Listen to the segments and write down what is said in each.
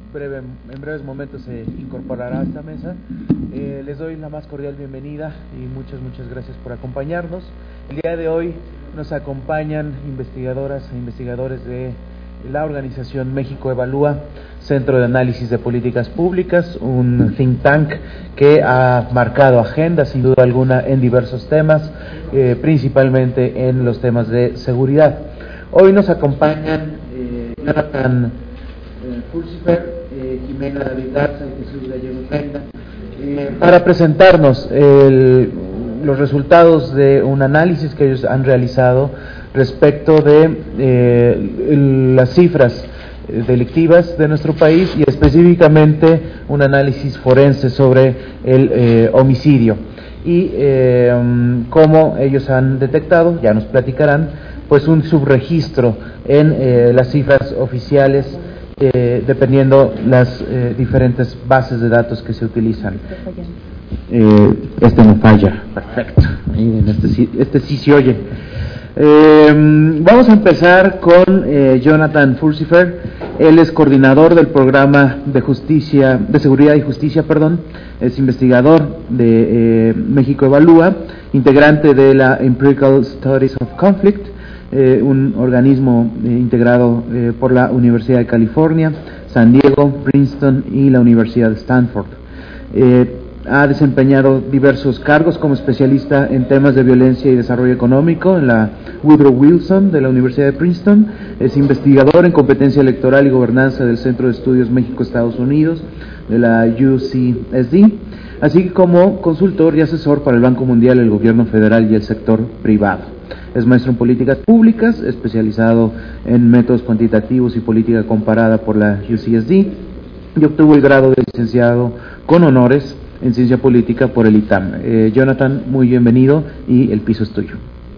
en breves momentos se incorporará a esta mesa. Les doy la más cordial bienvenida y muchas gracias por acompañarnos. El día de hoy nos acompañan investigadoras e investigadores de la organización México Evalúa, Centro de Análisis de Políticas Públicas, un think tank que ha marcado agenda sin duda alguna en diversos temas, principalmente en los temas de seguridad. Hoy nos acompañan Jonathan Furcifer, Jimena David Garza y Jesús Gallego Reina, para presentarnos los resultados de un análisis que ellos han realizado respecto de las cifras delictivas de nuestro país y específicamente un análisis forense sobre el homicidio y cómo ellos han detectado, ya nos platicarán, pues un subregistro en las cifras oficiales dependiendo las diferentes bases de datos que se utilizan. Este no falla, perfecto. Miren, este sí se oye. Vamos a empezar con Jonathan Furcifer. Él es coordinador del programa de seguridad y justicia, es investigador de México Evalúa, integrante de la Empirical Studies of Conflict, un organismo integrado por la Universidad de California, San Diego, Princeton y la Universidad de Stanford. Ha desempeñado diversos cargos como especialista en temas de violencia y desarrollo económico en la Woodrow Wilson de la Universidad de Princeton. Es investigador en competencia electoral y gobernanza del Centro de Estudios México-Estados Unidos de la UCSD, así como consultor y asesor para el Banco Mundial, el gobierno federal y el sector privado. Es maestro en políticas públicas, especializado en métodos cuantitativos y política comparada por la UCSD, y obtuvo el grado de licenciado con honores en ciencia política por el ITAM. Jonathan, muy bienvenido y el piso es tuyo.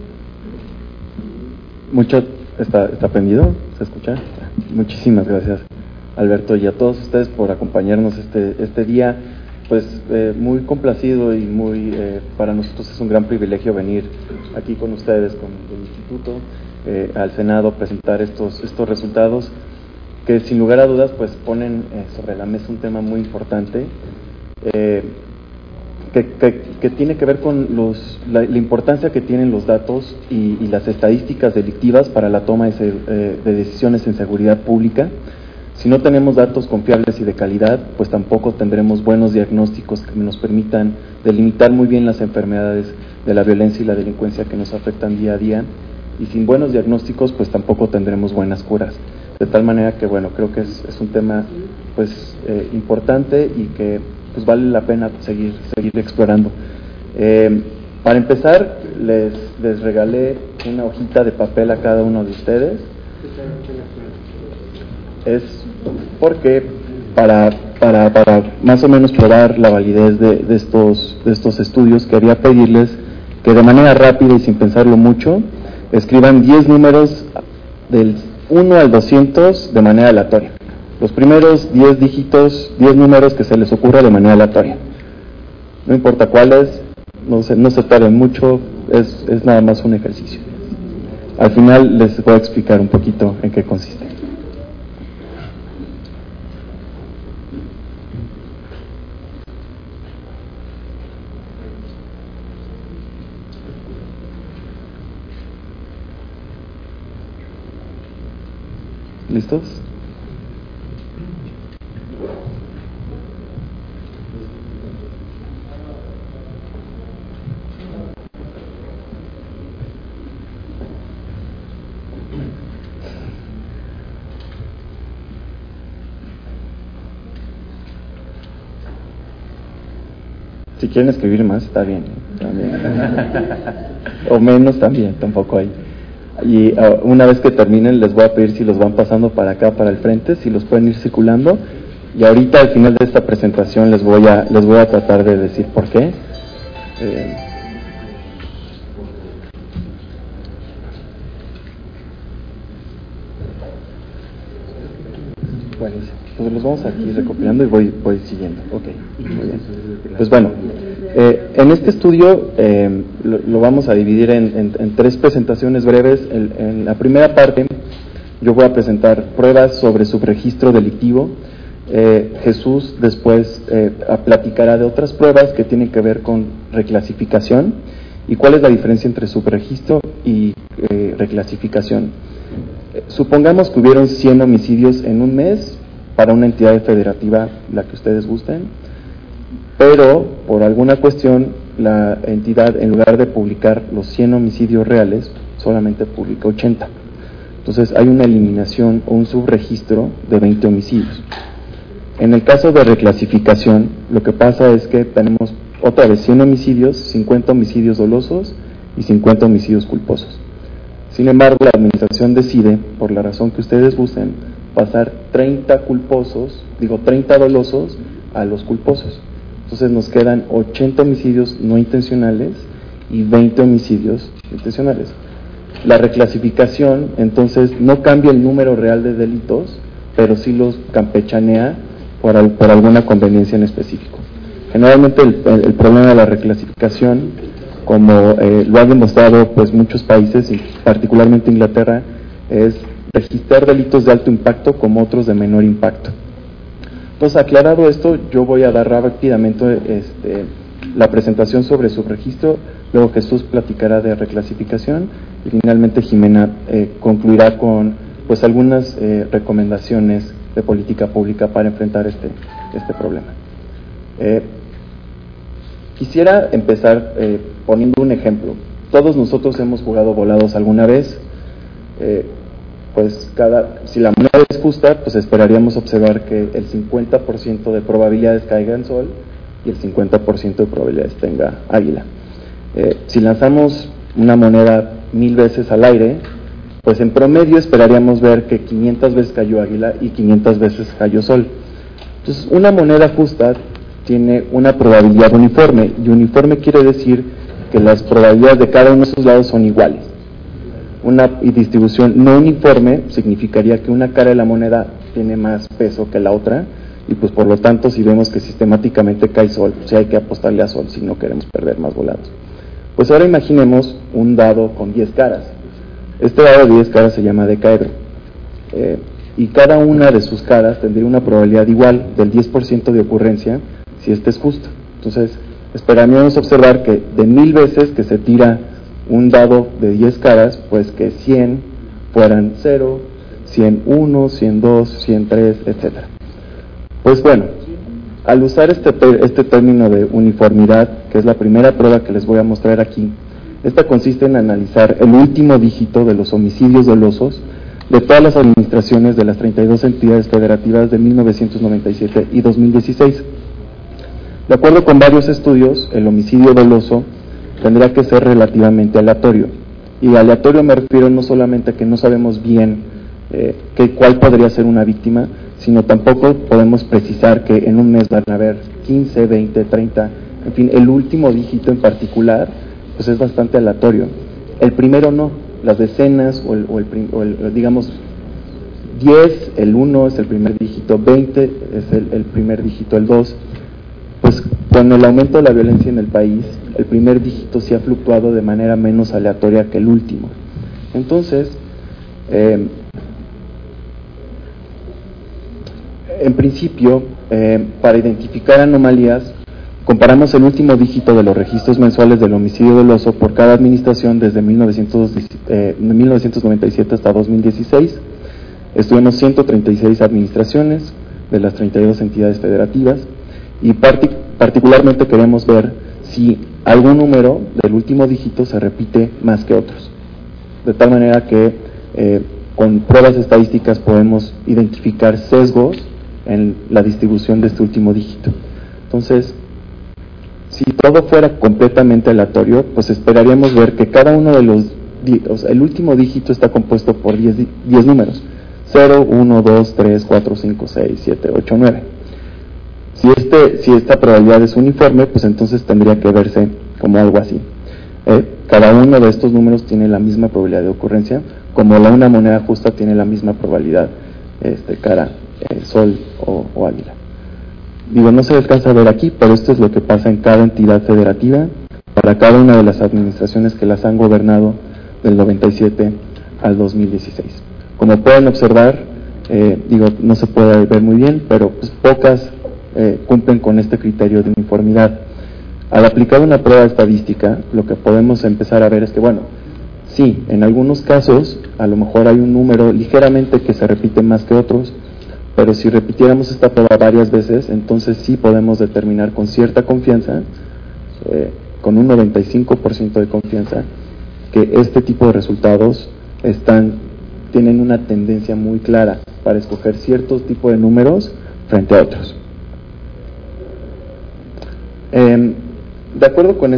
¿Está prendido? ¿Se escucha? Muchísimas gracias, Alberto, y a todos ustedes por acompañarnos este día. Pues muy complacido y para nosotros es un gran privilegio venir aquí con ustedes, con el Instituto, al Senado, presentar estos resultados que sin lugar a dudas pues ponen sobre la mesa un tema muy importante que tiene que ver con la importancia que tienen los datos y las estadísticas delictivas para la toma de decisiones en seguridad pública. Si no tenemos datos confiables y de calidad, pues tampoco tendremos buenos diagnósticos que nos permitan delimitar muy bien las enfermedades de la violencia y la delincuencia que nos afectan día a día. Y sin buenos diagnósticos, pues tampoco tendremos buenas curas. De tal manera que, bueno, creo que es un tema pues importante y que pues vale la pena seguir explorando. Para empezar, les regalé una hojita de papel a cada uno de ustedes. Es porque para más o menos probar la validez de estos estudios, quería pedirles que de manera rápida y sin pensarlo mucho, escriban 10 números del 1 al 200 de manera aleatoria. Los primeros 10 dígitos, 10 números que se les ocurra de manera aleatoria. No importa cuáles, no se tarden mucho, es nada más un ejercicio. Al final les voy a explicar un poquito en qué consiste. ¿Listos? Si quieren escribir más, está bien, también. O menos también, tampoco hay. Y una vez que terminen les voy a pedir si los van pasando para acá, para el frente, si los pueden ir circulando, y ahorita al final de esta presentación les voy a tratar de decir por qué. Bueno, pues los vamos aquí recopilando y voy siguiendo. Ok, muy bien. Pues bueno, en este estudio lo vamos a dividir en 3 presentaciones breves. En la primera parte yo voy a presentar pruebas sobre subregistro delictivo Jesús después platicará de otras pruebas que tienen que ver con reclasificación y cuál es la diferencia entre subregistro y reclasificación. Supongamos que hubieron 100 homicidios en un mes para una entidad federativa, la que ustedes gusten, pero por alguna cuestión la entidad, en lugar de publicar los 100 homicidios reales, solamente publica 80. Entonces hay una eliminación o un subregistro de 20 homicidios. En el caso de reclasificación, lo que pasa es que tenemos otra vez 100 homicidios, 50 homicidios dolosos y 50 homicidios culposos. Sin embargo, la administración decide, por la razón que ustedes gusten, pasar 30 dolosos a los culposos. Entonces nos quedan 80 homicidios no intencionales y 20 homicidios intencionales. La reclasificación, entonces, no cambia el número real de delitos, pero sí los campechanea por alguna conveniencia en específico. Generalmente el problema de la reclasificación, como lo han demostrado pues muchos países, y particularmente Inglaterra, es registrar delitos de alto impacto como otros de menor impacto. Entonces, aclarado esto, yo voy a dar rápidamente la presentación sobre subregistro, luego Jesús platicará de reclasificación y finalmente Jimena concluirá con pues algunas recomendaciones de política pública para enfrentar este problema. Quisiera empezar poniendo un ejemplo. Todos nosotros hemos jugado volados alguna vez. Si la moneda es justa, pues esperaríamos observar que el 50% de probabilidades caiga en sol y el 50% de probabilidades tenga águila. Si lanzamos una moneda 1000 veces al aire, pues en promedio esperaríamos ver que 500 veces cayó águila y 500 veces cayó sol. Entonces, una moneda justa tiene una probabilidad uniforme, y uniforme quiere decir que las probabilidades de cada uno de sus lados son iguales. Una distribución no uniforme significaría que una cara de la moneda tiene más peso que la otra, y pues por lo tanto, si vemos que sistemáticamente cae sol, pues hay que apostarle a sol si no queremos perder más volados. Pues ahora imaginemos un dado con 10 caras. Este dado de 10 caras se llama decaedro, y cada una de sus caras tendría una probabilidad igual del 10% de ocurrencia si este es justo. Entonces, esperaríamos observar que de 1000 veces que se tira un dado de 10 caras, pues que 100 fueran 0, 101, 102, 103, etc. Pues bueno, al usar este término de uniformidad, que es la primera prueba que les voy a mostrar aquí, esta consiste en analizar el último dígito de los homicidios dolosos de todas las administraciones de las 32 entidades federativas de 1997 y 2016. De acuerdo con varios estudios, el homicidio doloso tendría que ser relativamente aleatorio. Y aleatorio me refiero no solamente a que no sabemos bien cuál podría ser una víctima, sino tampoco podemos precisar que en un mes van a haber 15, 20, 30, en fin, el último dígito en particular, pues es bastante aleatorio. El primero no, las decenas digamos 10, el 1 es el primer dígito, 20 es el primer dígito, el 2. Pues con el aumento de la violencia en el país, el primer dígito sí ha fluctuado de manera menos aleatoria que el último. Entonces, en principio, para identificar anomalías, comparamos el último dígito de los registros mensuales del homicidio doloso por cada administración desde 1997 hasta 2016. Estuvimos 136 administraciones de las 32 entidades federativas y particularmente queremos ver si algún número del último dígito se repite más que otros. De tal manera que con pruebas estadísticas podemos identificar sesgos en la distribución de este último dígito. Entonces, si todo fuera completamente aleatorio, pues esperaríamos ver que cada uno de los el último dígito está compuesto por 10 números: 0, 1, 2, 3, 4, 5, 6, 7, 8, 9. Si esta probabilidad es uniforme, pues entonces tendría que verse como algo así. Cada uno de estos números tiene la misma probabilidad de ocurrencia, como una moneda justa tiene la misma probabilidad cara sol o águila. No se alcanza a ver aquí, pero esto es lo que pasa en cada entidad federativa para cada una de las administraciones que las han gobernado del 97 al 2016. Como pueden observar, digo, no se puede ver muy bien, pero pues pocas cumplen con este criterio de uniformidad. Al aplicar una prueba estadística, lo que podemos empezar a ver es que, bueno, sí, en algunos casos, a lo mejor hay un número ligeramente que se repite más que otros, pero si repitiéramos esta prueba varias veces, entonces sí podemos determinar con cierta confianza, con un 95% de confianza, que este tipo de resultados tienen una tendencia muy clara para escoger ciertos tipos de números frente a otros. De acuerdo con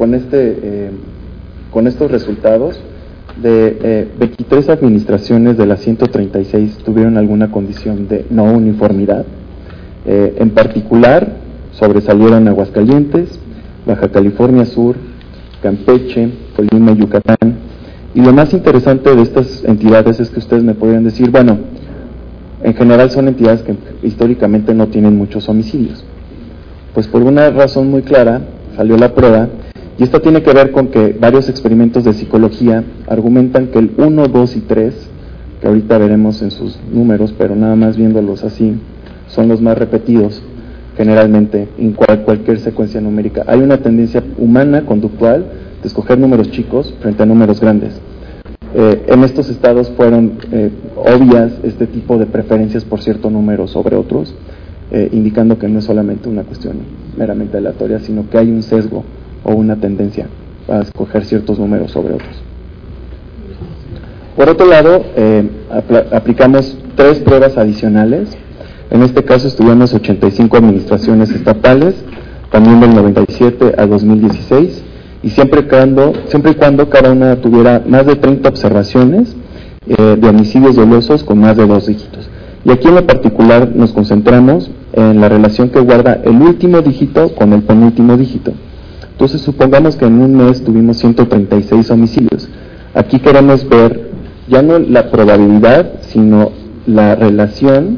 estos resultados, de 23 administraciones de las 136 tuvieron alguna condición de no uniformidad. En particular, sobresalieron Aguascalientes, Baja California Sur, Campeche, Colima y Yucatán. Y lo más interesante de estas entidades es que ustedes me podrían decir, bueno, en general son entidades que históricamente no tienen muchos homicidios. Pues por una razón muy clara salió la prueba, y esta tiene que ver con que varios experimentos de psicología argumentan que el 1, 2 y 3, que ahorita veremos en sus números, pero nada más viéndolos así, son los más repetidos generalmente en cualquier secuencia numérica. Hay una tendencia humana, conductual, de escoger números chicos frente a números grandes. En estos estados fueron obvias este tipo de preferencias por cierto número sobre otros, indicando que no es solamente una cuestión meramente aleatoria, sino que hay un sesgo o una tendencia a escoger ciertos números sobre otros. Por otro lado, aplicamos 3 pruebas adicionales. En este caso estudiamos 85 administraciones estatales, también del 97 a 2016, y siempre y cuando cada una tuviera más de 30 observaciones de homicidios dolosos con más de 2 dígitos. Y aquí en lo particular nos concentramos en la relación que guarda el último dígito con el penúltimo dígito. Entonces supongamos que en un mes tuvimos 136 homicidios. Aquí queremos ver ya no la probabilidad, sino la relación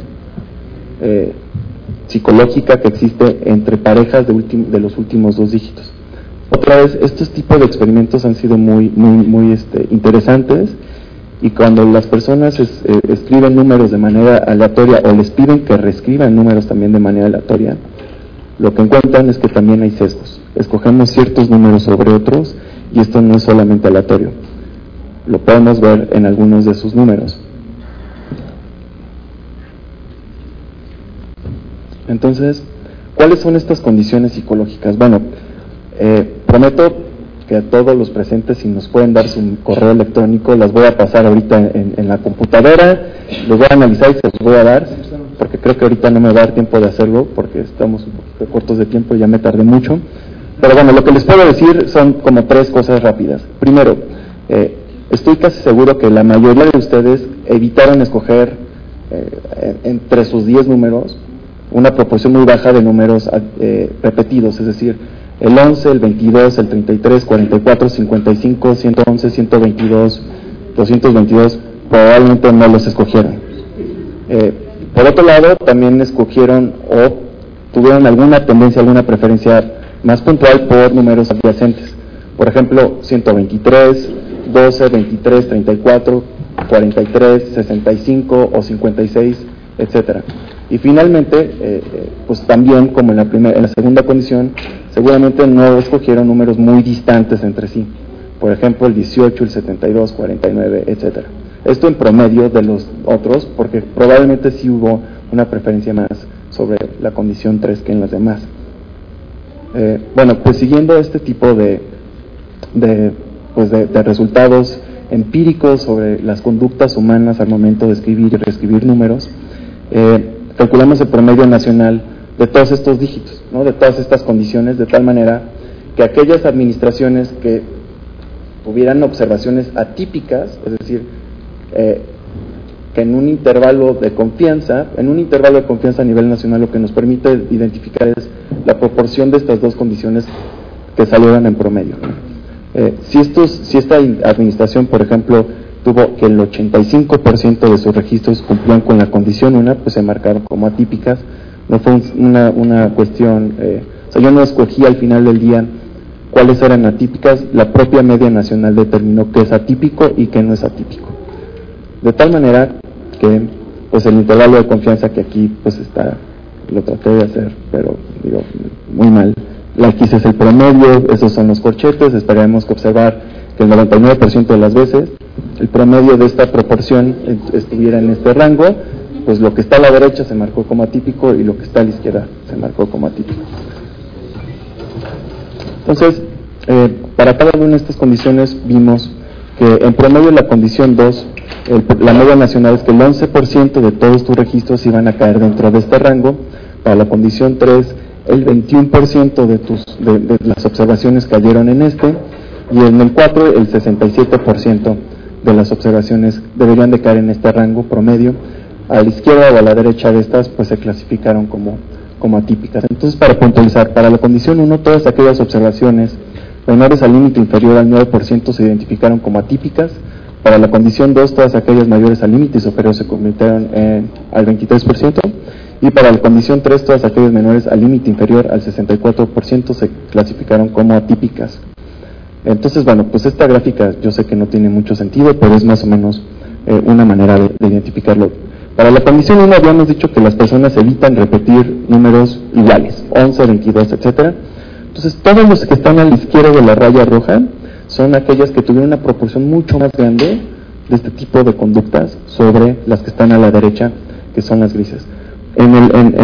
psicológica que existe entre parejas de los últimos 2 dígitos. Otra vez, estos tipos de experimentos han sido muy interesantes, y cuando las personas escriben números de manera aleatoria o les piden que reescriban números también de manera aleatoria, lo que encuentran es que también hay sesgos. Escogemos ciertos números sobre otros, y esto no es solamente aleatorio. Lo podemos ver en algunos de sus números. Entonces, ¿cuáles son estas condiciones psicológicas? Bueno, prometo que a todos los presentes, si nos pueden dar su correo electrónico, las voy a pasar ahorita en la computadora, los voy a analizar y se los voy a dar, porque creo que ahorita no me va a dar tiempo de hacerlo, porque estamos un poquito cortos de tiempo y ya me tardé mucho. Pero bueno, lo que les puedo decir son como 3 cosas rápidas. Primero, estoy casi seguro que la mayoría de ustedes evitaron escoger entre sus 10 números una proporción muy baja de números repetidos, es decir, el 11, el 22, el 33, 44, 55, 111, 122, 222, probablemente no los escogieron. Por otro lado, también escogieron o tuvieron alguna tendencia, alguna preferencia más puntual por números adyacentes. Por ejemplo, 123, 12, 23, 34, 43, 65 o 56, etcétera. Y finalmente, pues también, como en la segunda condición, seguramente no escogieron números muy distantes entre sí. Por ejemplo, el 18, el 72, 49, etcétera. Esto en promedio de los otros, porque probablemente sí hubo una preferencia más sobre la condición 3 que en las demás. Bueno, pues siguiendo este tipo de resultados empíricos sobre las conductas humanas al momento de escribir y reescribir números, calculamos el promedio nacional de todos estos dígitos, ¿no? De todas estas condiciones, de tal manera que aquellas administraciones que tuvieran observaciones atípicas, es decir, que en un intervalo de confianza a nivel nacional, lo que nos permite identificar es la proporción de estas 2 condiciones que salieron en promedio. Si esta administración, por ejemplo, tuvo que el 85% de sus registros cumplían con la condición 1, pues se marcaron como atípicas. No fue una cuestión, yo no escogí al final del día cuáles eran atípicas, la propia media nacional determinó qué es atípico y qué no es atípico. De tal manera que pues el intervalo de confianza que aquí pues está, lo traté de hacer, pero digo, muy mal. Aquí es el promedio, esos son los corchetes, esperaremos que observar que el 99% de las veces el promedio de esta proporción estuviera en este rango, pues lo que está a la derecha se marcó como atípico y lo que está a la izquierda se marcó como atípico. Entonces, para cada una de estas condiciones vimos que en promedio la condición 2, la media nacional es que el 11% de todos tus registros iban a caer dentro de este rango. Para la condición 3, el 21% de las observaciones cayeron en este, y en el 4 el 67% de las observaciones deberían de caer en este rango promedio. A la izquierda o a la derecha de estas pues se clasificaron como atípicas. Entonces, para puntualizar, para la condición 1, todas aquellas observaciones menores al límite inferior al 9% se identificaron como atípicas. Para la condición 2, todas aquellas mayores al límite superior se convirtieron al 23%. Y para la condición 3, todas aquellas menores al límite inferior al 64% se clasificaron como atípicas. Entonces, bueno, pues esta gráfica yo sé que no tiene mucho sentido, pero es más o menos una manera de identificarlo. Para la condición 1 habíamos dicho que las personas evitan repetir números iguales, 11, 22, etcétera. Entonces, todos los que están a la izquierda de la raya roja son aquellas que tuvieron una proporción mucho más grande de este tipo de conductas sobre las que están a la derecha, que son las grises. En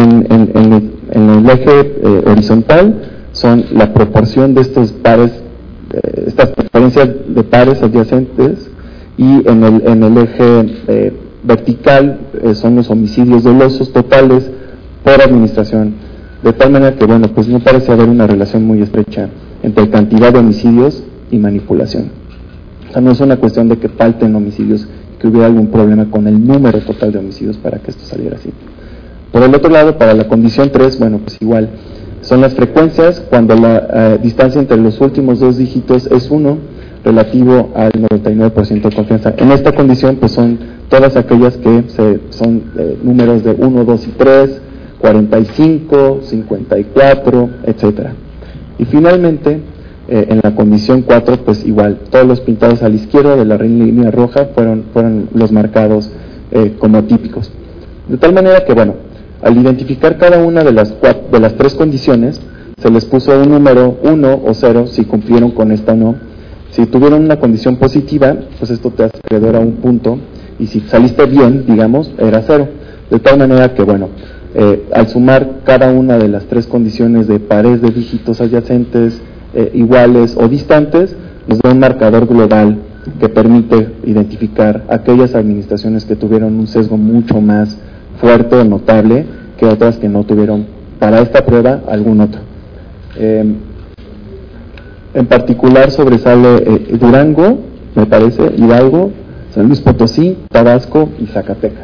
el eje horizontal son la proporción de estos pares, estas preferencias de pares adyacentes, y en el eje vertical son los homicidios dolosos totales por administración, de tal manera que, bueno, pues no parece haber una relación muy estrecha entre cantidad de homicidios y manipulación. O sea, no es una cuestión de que falten homicidios, que hubiera algún problema con el número total de homicidios para que esto saliera así. Por el otro lado, para la condición 3, bueno, pues igual, son las frecuencias cuando la distancia entre los últimos dos dígitos es 1, relativo al 99% de confianza. En esta condición, pues son todas aquellas que son números de 1, 2 y 3, 45, 54, etcétera. Y finalmente, en la condición 4, pues igual, todos los pintados a la izquierda de la línea roja fueron los marcados como atípicos. De tal manera que, bueno, al identificar cada una de las tres condiciones, se les puso un número 1 o 0 si cumplieron con esta o no. Si tuvieron una condición positiva, pues esto te acreedor a un punto, y si saliste bien, digamos, era 0. De tal manera que, bueno, al sumar cada una de las tres condiciones de pares de dígitos adyacentes, iguales o distantes, nos da un marcador global que permite identificar aquellas administraciones que tuvieron un sesgo mucho más fuerte o notable que otras que no tuvieron para esta prueba algún otro. En particular sobresale Durango, me parece, Hidalgo, San Luis Potosí, Tabasco y Zacatecas.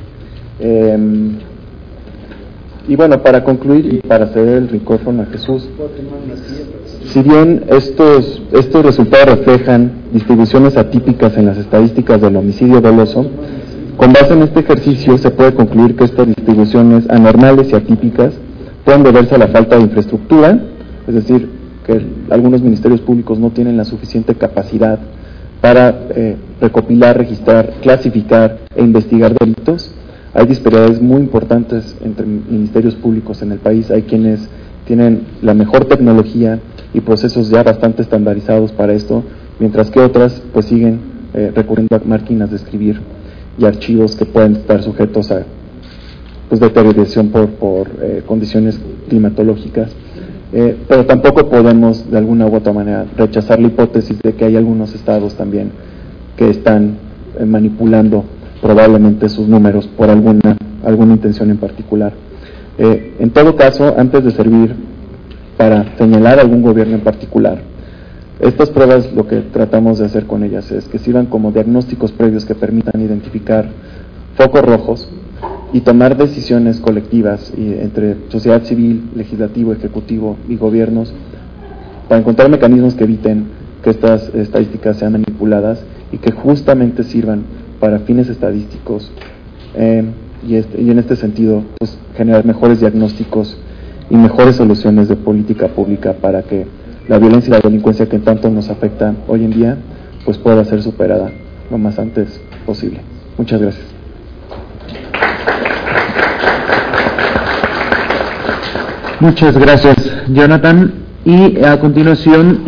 Y bueno, para concluir y para ceder el micrófono a Jesús, si bien estos resultados reflejan distribuciones atípicas en las estadísticas del homicidio doloso, con base en este ejercicio se puede concluir que estas distribuciones anormales y atípicas pueden deberse a la falta de infraestructura, es decir, que algunos ministerios públicos no tienen la suficiente capacidad para recopilar, registrar, clasificar e investigar delitos. Hay disparidades muy importantes entre ministerios públicos en el país. Hay quienes tienen la mejor tecnología y procesos ya bastante estandarizados para esto, mientras que otras pues siguen recurriendo a máquinas de escribir y archivos que pueden estar sujetos a pues, deterioración por condiciones climatológicas. Pero tampoco podemos de alguna u otra manera rechazar la hipótesis de que hay algunos estados también que están manipulando probablemente sus números por alguna intención en particular. En todo caso, antes de servir para señalar algún gobierno en particular, estas pruebas lo que tratamos de hacer con ellas es que sirvan como diagnósticos previos que permitan identificar focos rojos y tomar decisiones colectivas entre sociedad civil, legislativo, ejecutivo y gobiernos para encontrar mecanismos que eviten que estas estadísticas sean manipuladas y que justamente sirvan para fines estadísticos y en este sentido pues, generar mejores diagnósticos y mejores soluciones de política pública para que la violencia y la delincuencia que tanto nos afecta hoy en día pues pueda ser superada lo más antes posible. Muchas gracias. Muchas gracias, Jonathan. Y a continuación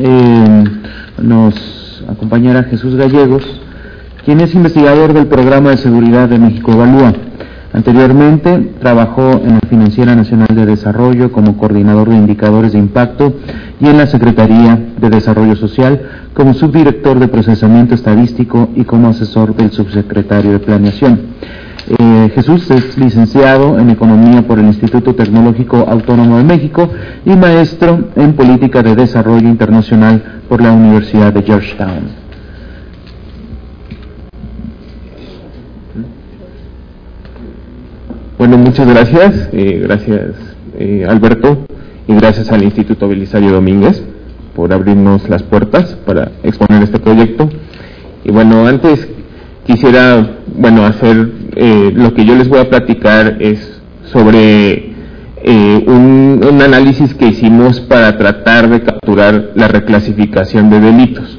nos acompañará Jesús Gallegos, quien es investigador del Programa de Seguridad de México Evalúa. Anteriormente trabajó en la Financiera Nacional de Desarrollo como coordinador de indicadores de impacto y en la Secretaría de Desarrollo Social como subdirector de procesamiento estadístico y como asesor del subsecretario de Planeación. Jesús es licenciado en Economía por el Instituto Tecnológico Autónomo de México y maestro en Política de Desarrollo Internacional por la Universidad de Georgetown. Bueno, muchas gracias. Gracias Alberto, y gracias al Instituto Belisario Domínguez por abrirnos las puertas para exponer este proyecto. Y bueno, antes quisiera hacer lo que yo les voy a platicar es sobre un análisis que hicimos para tratar de capturar la reclasificación de delitos.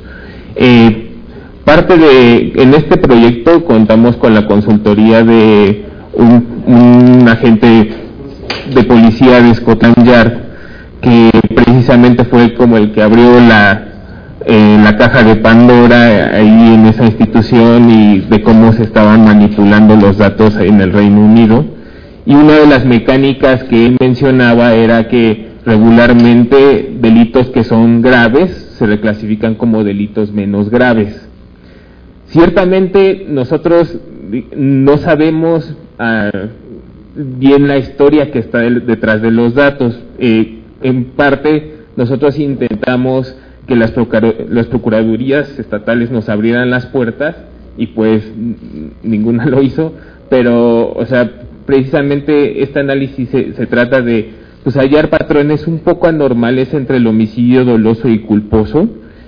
En este proyecto contamos con la consultoría de un agente de policía de Scotland Yard, que precisamente fue como el que abrió la caja de Pandora ahí en esa institución y de cómo se estaban manipulando los datos en el Reino Unido. Y una de las mecánicas que él mencionaba era que regularmente delitos que son graves se reclasifican como delitos menos graves. Ciertamente nosotros no sabemos bien la historia que está detrás de los datos. En parte nosotros intentamos que las procuradurías estatales nos abrieran las puertas y pues ninguna lo hizo, pero precisamente este análisis se trata de hallar patrones un poco anormales entre el homicidio doloso y culposo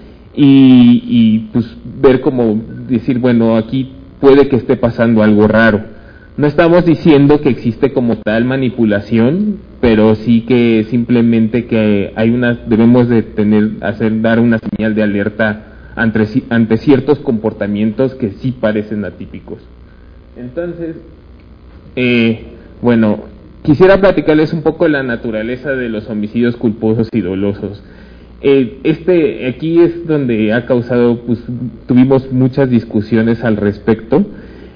y ver cómo decir, bueno, aquí puede que esté pasando algo raro. No estamos diciendo que existe como tal manipulación, pero sí que simplemente que debemos de dar una señal de alerta ante ciertos comportamientos que sí parecen atípicos. Entonces, quisiera platicarles un poco de la naturaleza de los homicidios culposos y dolosos. Aquí es donde ha causado, tuvimos muchas discusiones al respecto.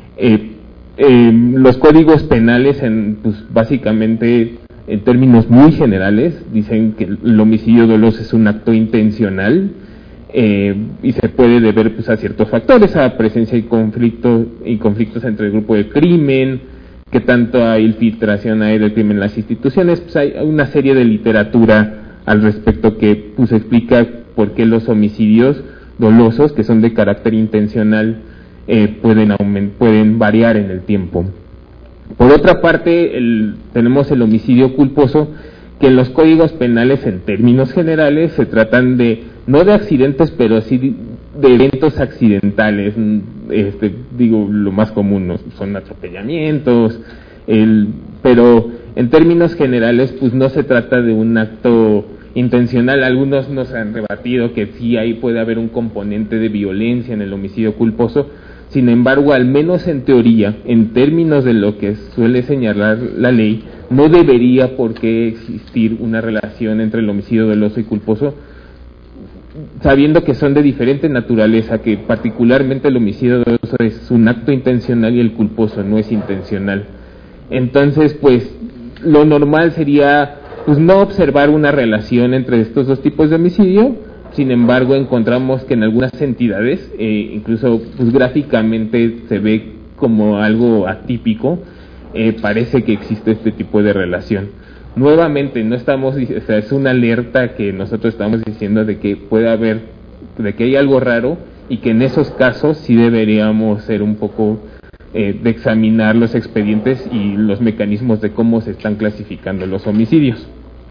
Los códigos penales, básicamente, en términos muy generales, dicen que el homicidio doloso es un acto intencional y se puede deber a ciertos factores, a presencia y conflictos entre el grupo de crimen, que tanto hay infiltración del crimen en las instituciones. Hay una serie de literatura al respecto que explica por qué los homicidios dolosos, que son de carácter intencional, pueden variar en el tiempo. Por otra parte, tenemos el homicidio culposo, que en los códigos penales, en términos generales, se tratan no de accidentes, pero sí de eventos accidentales. Lo más común son atropellamientos, pero en términos generales, no se trata de un acto intencional. Algunos nos han rebatido que sí, ahí puede haber un componente de violencia en el homicidio culposo. Sin embargo, al menos en teoría, en términos de lo que suele señalar la ley, no debería por qué existir una relación entre el homicidio doloso y culposo, sabiendo que son de diferente naturaleza, que particularmente el homicidio doloso es un acto intencional y el culposo no es intencional. Entonces, lo normal sería no observar una relación entre estos dos tipos de homicidio. Sin embargo, encontramos que en algunas entidades, incluso gráficamente se ve como algo atípico, parece que existe este tipo de relación. Nuevamente, no estamos, es una alerta que nosotros estamos diciendo de que hay algo raro y que en esos casos sí deberíamos ser un poco de examinar los expedientes y los mecanismos de cómo se están clasificando los homicidios.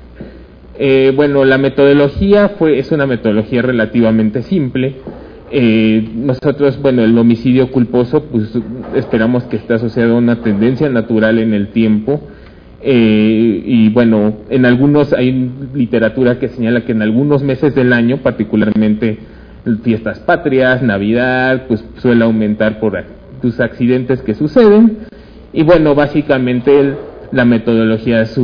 La metodología es una metodología relativamente simple. Nosotros, el homicidio culposo, esperamos que esté asociado a una tendencia natural en el tiempo. En algunos hay literatura que señala que en algunos meses del año, particularmente fiestas patrias, Navidad, suele aumentar por tus accidentes que suceden. Y bueno, básicamente la metodología es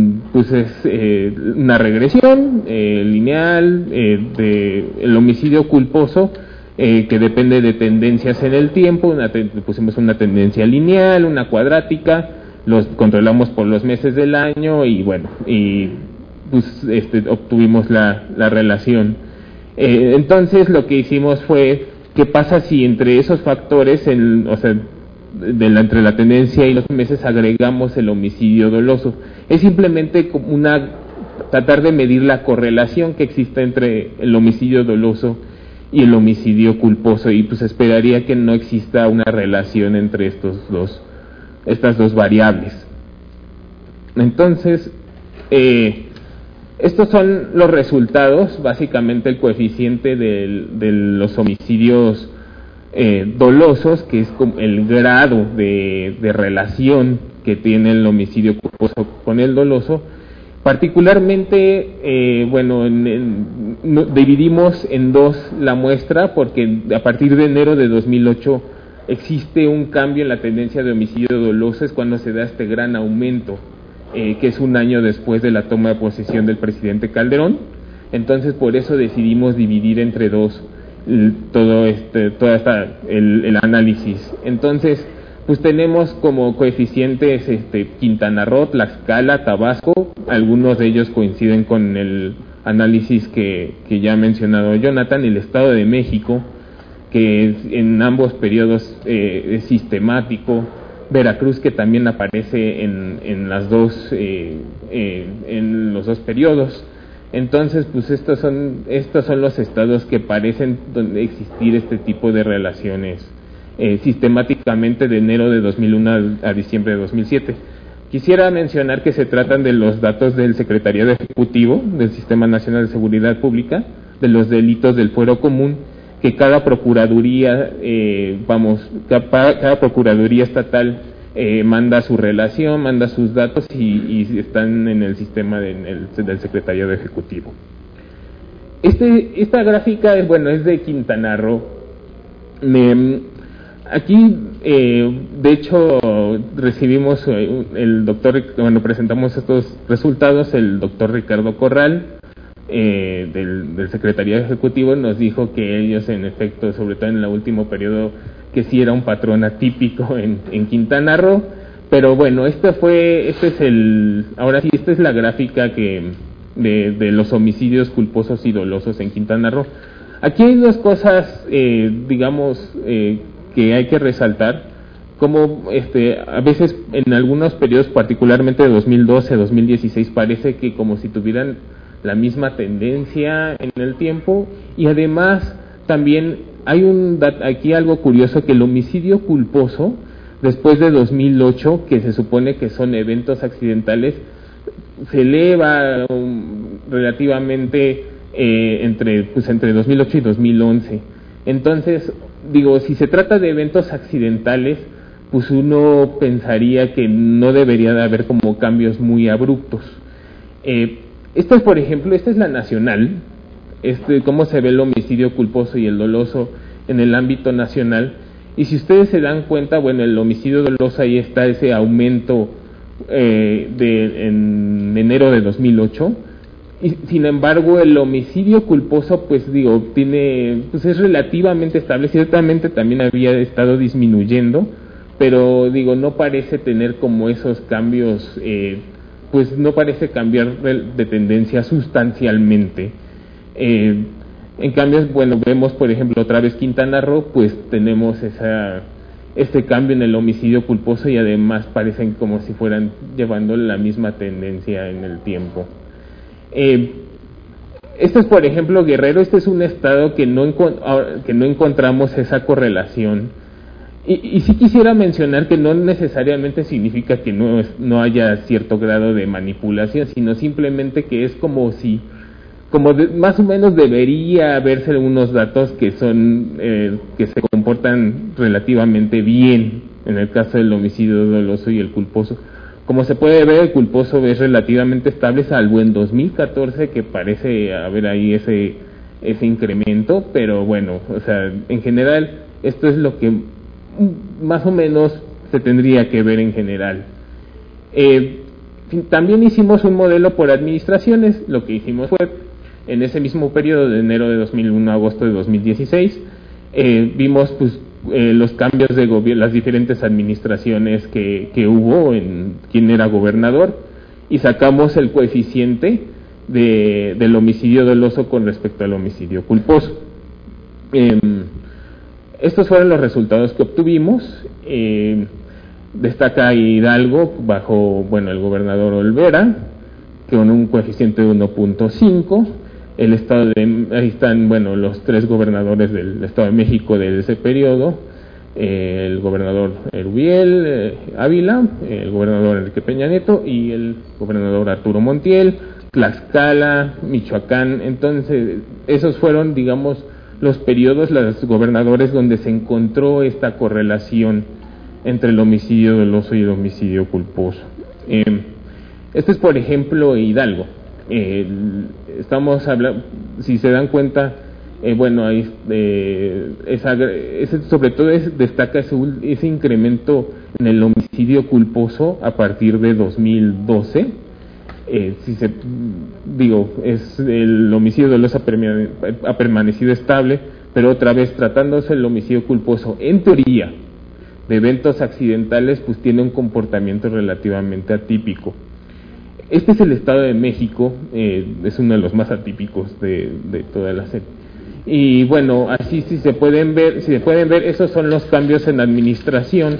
una regresión lineal del homicidio culposo, que depende de tendencias en el tiempo. Pusimos una tendencia lineal, una cuadrática, los controlamos por los meses del año y bueno, obtuvimos la relación. Entonces lo que hicimos fue, ¿qué pasa si entre esos factores, entre la tendencia y los meses, agregamos el homicidio doloso? Es simplemente como tratar de medir la correlación que existe entre el homicidio doloso y el homicidio culposo, y pues esperaría que no exista una relación entre estas dos variables. Entonces, estos son los resultados, básicamente el coeficiente de los homicidios dolosos, que es como el grado de relación que tiene el homicidio culposo con el doloso. Particularmente, dividimos en dos la muestra, porque a partir de enero de 2008 existe un cambio en la tendencia de homicidio doloso, es cuando se da este gran aumento, que es un año después de la toma de posesión del presidente Calderón. Entonces, por eso decidimos dividir entre dos el análisis. Entonces, pues tenemos como coeficientes Quintana Roo, Tlaxcala, Tabasco. Algunos de ellos coinciden con el análisis que ya ha mencionado Jonathan. El Estado de México, que en ambos periodos es sistemático. Veracruz, que también aparece en los dos periodos. Entonces, pues estos son los estados que parecen donde existir este tipo de relaciones sistemáticamente de enero de 2001 a diciembre de 2007. Quisiera mencionar que se tratan de los datos del Secretariado Ejecutivo del Sistema Nacional de Seguridad Pública, de los delitos del fuero común, que cada procuraduría, cada procuraduría estatal manda su relación, manda sus datos y están en el sistema del Secretariado Ejecutivo. Esta gráfica es de Quintana Roo. Aquí, de hecho, recibimos presentamos estos resultados. El doctor Ricardo Corral, del Secretariado Ejecutivo, nos dijo que ellos, en efecto, sobre todo en el último periodo, que sí era un patrón atípico en Quintana Roo. Pero bueno, esta es la gráfica de los homicidios culposos y dolosos en Quintana Roo. Aquí hay dos cosas, que hay que resaltar, como a veces en algunos periodos, particularmente de 2012 a 2016, parece que como si tuvieran la misma tendencia en el tiempo. Y además también hay aquí algo curioso, que el homicidio culposo después de 2008, que se supone que son eventos accidentales, se eleva relativamente entre 2008 y 2011. Entonces, si se trata de eventos accidentales, pues uno pensaría que no debería de haber como cambios muy abruptos. Por ejemplo, esta es la nacional, cómo se ve el homicidio culposo y el doloso en el ámbito nacional. Y si ustedes se dan cuenta, el homicidio doloso, ahí está ese aumento en enero de 2008. Y sin embargo, el homicidio culposo, es relativamente estable. Ciertamente también había estado disminuyendo, pero no parece tener como esos cambios, no parece cambiar de tendencia sustancialmente. En cambio, vemos, por ejemplo, otra vez Quintana Roo, pues tenemos este cambio en el homicidio culposo, y además parecen como si fueran llevando la misma tendencia en el tiempo. Por ejemplo, Guerrero. Este es un estado que no encontramos esa correlación. Y sí quisiera mencionar que no necesariamente significa que no haya cierto grado de manipulación, sino simplemente que es como si más o menos debería verse unos datos que se comportan relativamente bien en el caso del homicidio doloso y el culposo. Como se puede ver, el culposo es relativamente estable, salvo en 2014, que parece haber ahí ese incremento, pero en general esto es lo que más o menos se tendría que ver en general. También hicimos un modelo por administraciones. Lo que hicimos fue, en ese mismo periodo de enero de 2001 a agosto de 2016, vimos pues los cambios de gobierno, las diferentes administraciones que hubo en quién era gobernador, y sacamos el coeficiente del homicidio doloso con respecto al homicidio culposo. Estos fueron los resultados que obtuvimos. Destaca Hidalgo bajo, el gobernador Olvera, con un coeficiente de 1.5. El estado de, ahí están, los tres gobernadores del Estado de México de ese periodo: el gobernador Erubiel Ávila, el gobernador Enrique Peña Nieto y el gobernador Arturo Montiel, Tlaxcala, Michoacán. Entonces, esos fueron, digamos, los periodos, los gobernadores donde se encontró esta correlación entre el homicidio doloso y el homicidio culposo. Este es, por ejemplo, Hidalgo. Estamos hablando, si se dan cuenta, ahí sobre todo destaca ese incremento en el homicidio culposo a partir de 2012. El homicidio doloso ha permanecido estable, pero otra vez, tratándose el homicidio culposo, en teoría, de eventos accidentales, pues tiene un comportamiento relativamente atípico. Este es el Estado de México, es uno de los más atípicos de toda la serie. Y así si se pueden ver, esos son los cambios en administración.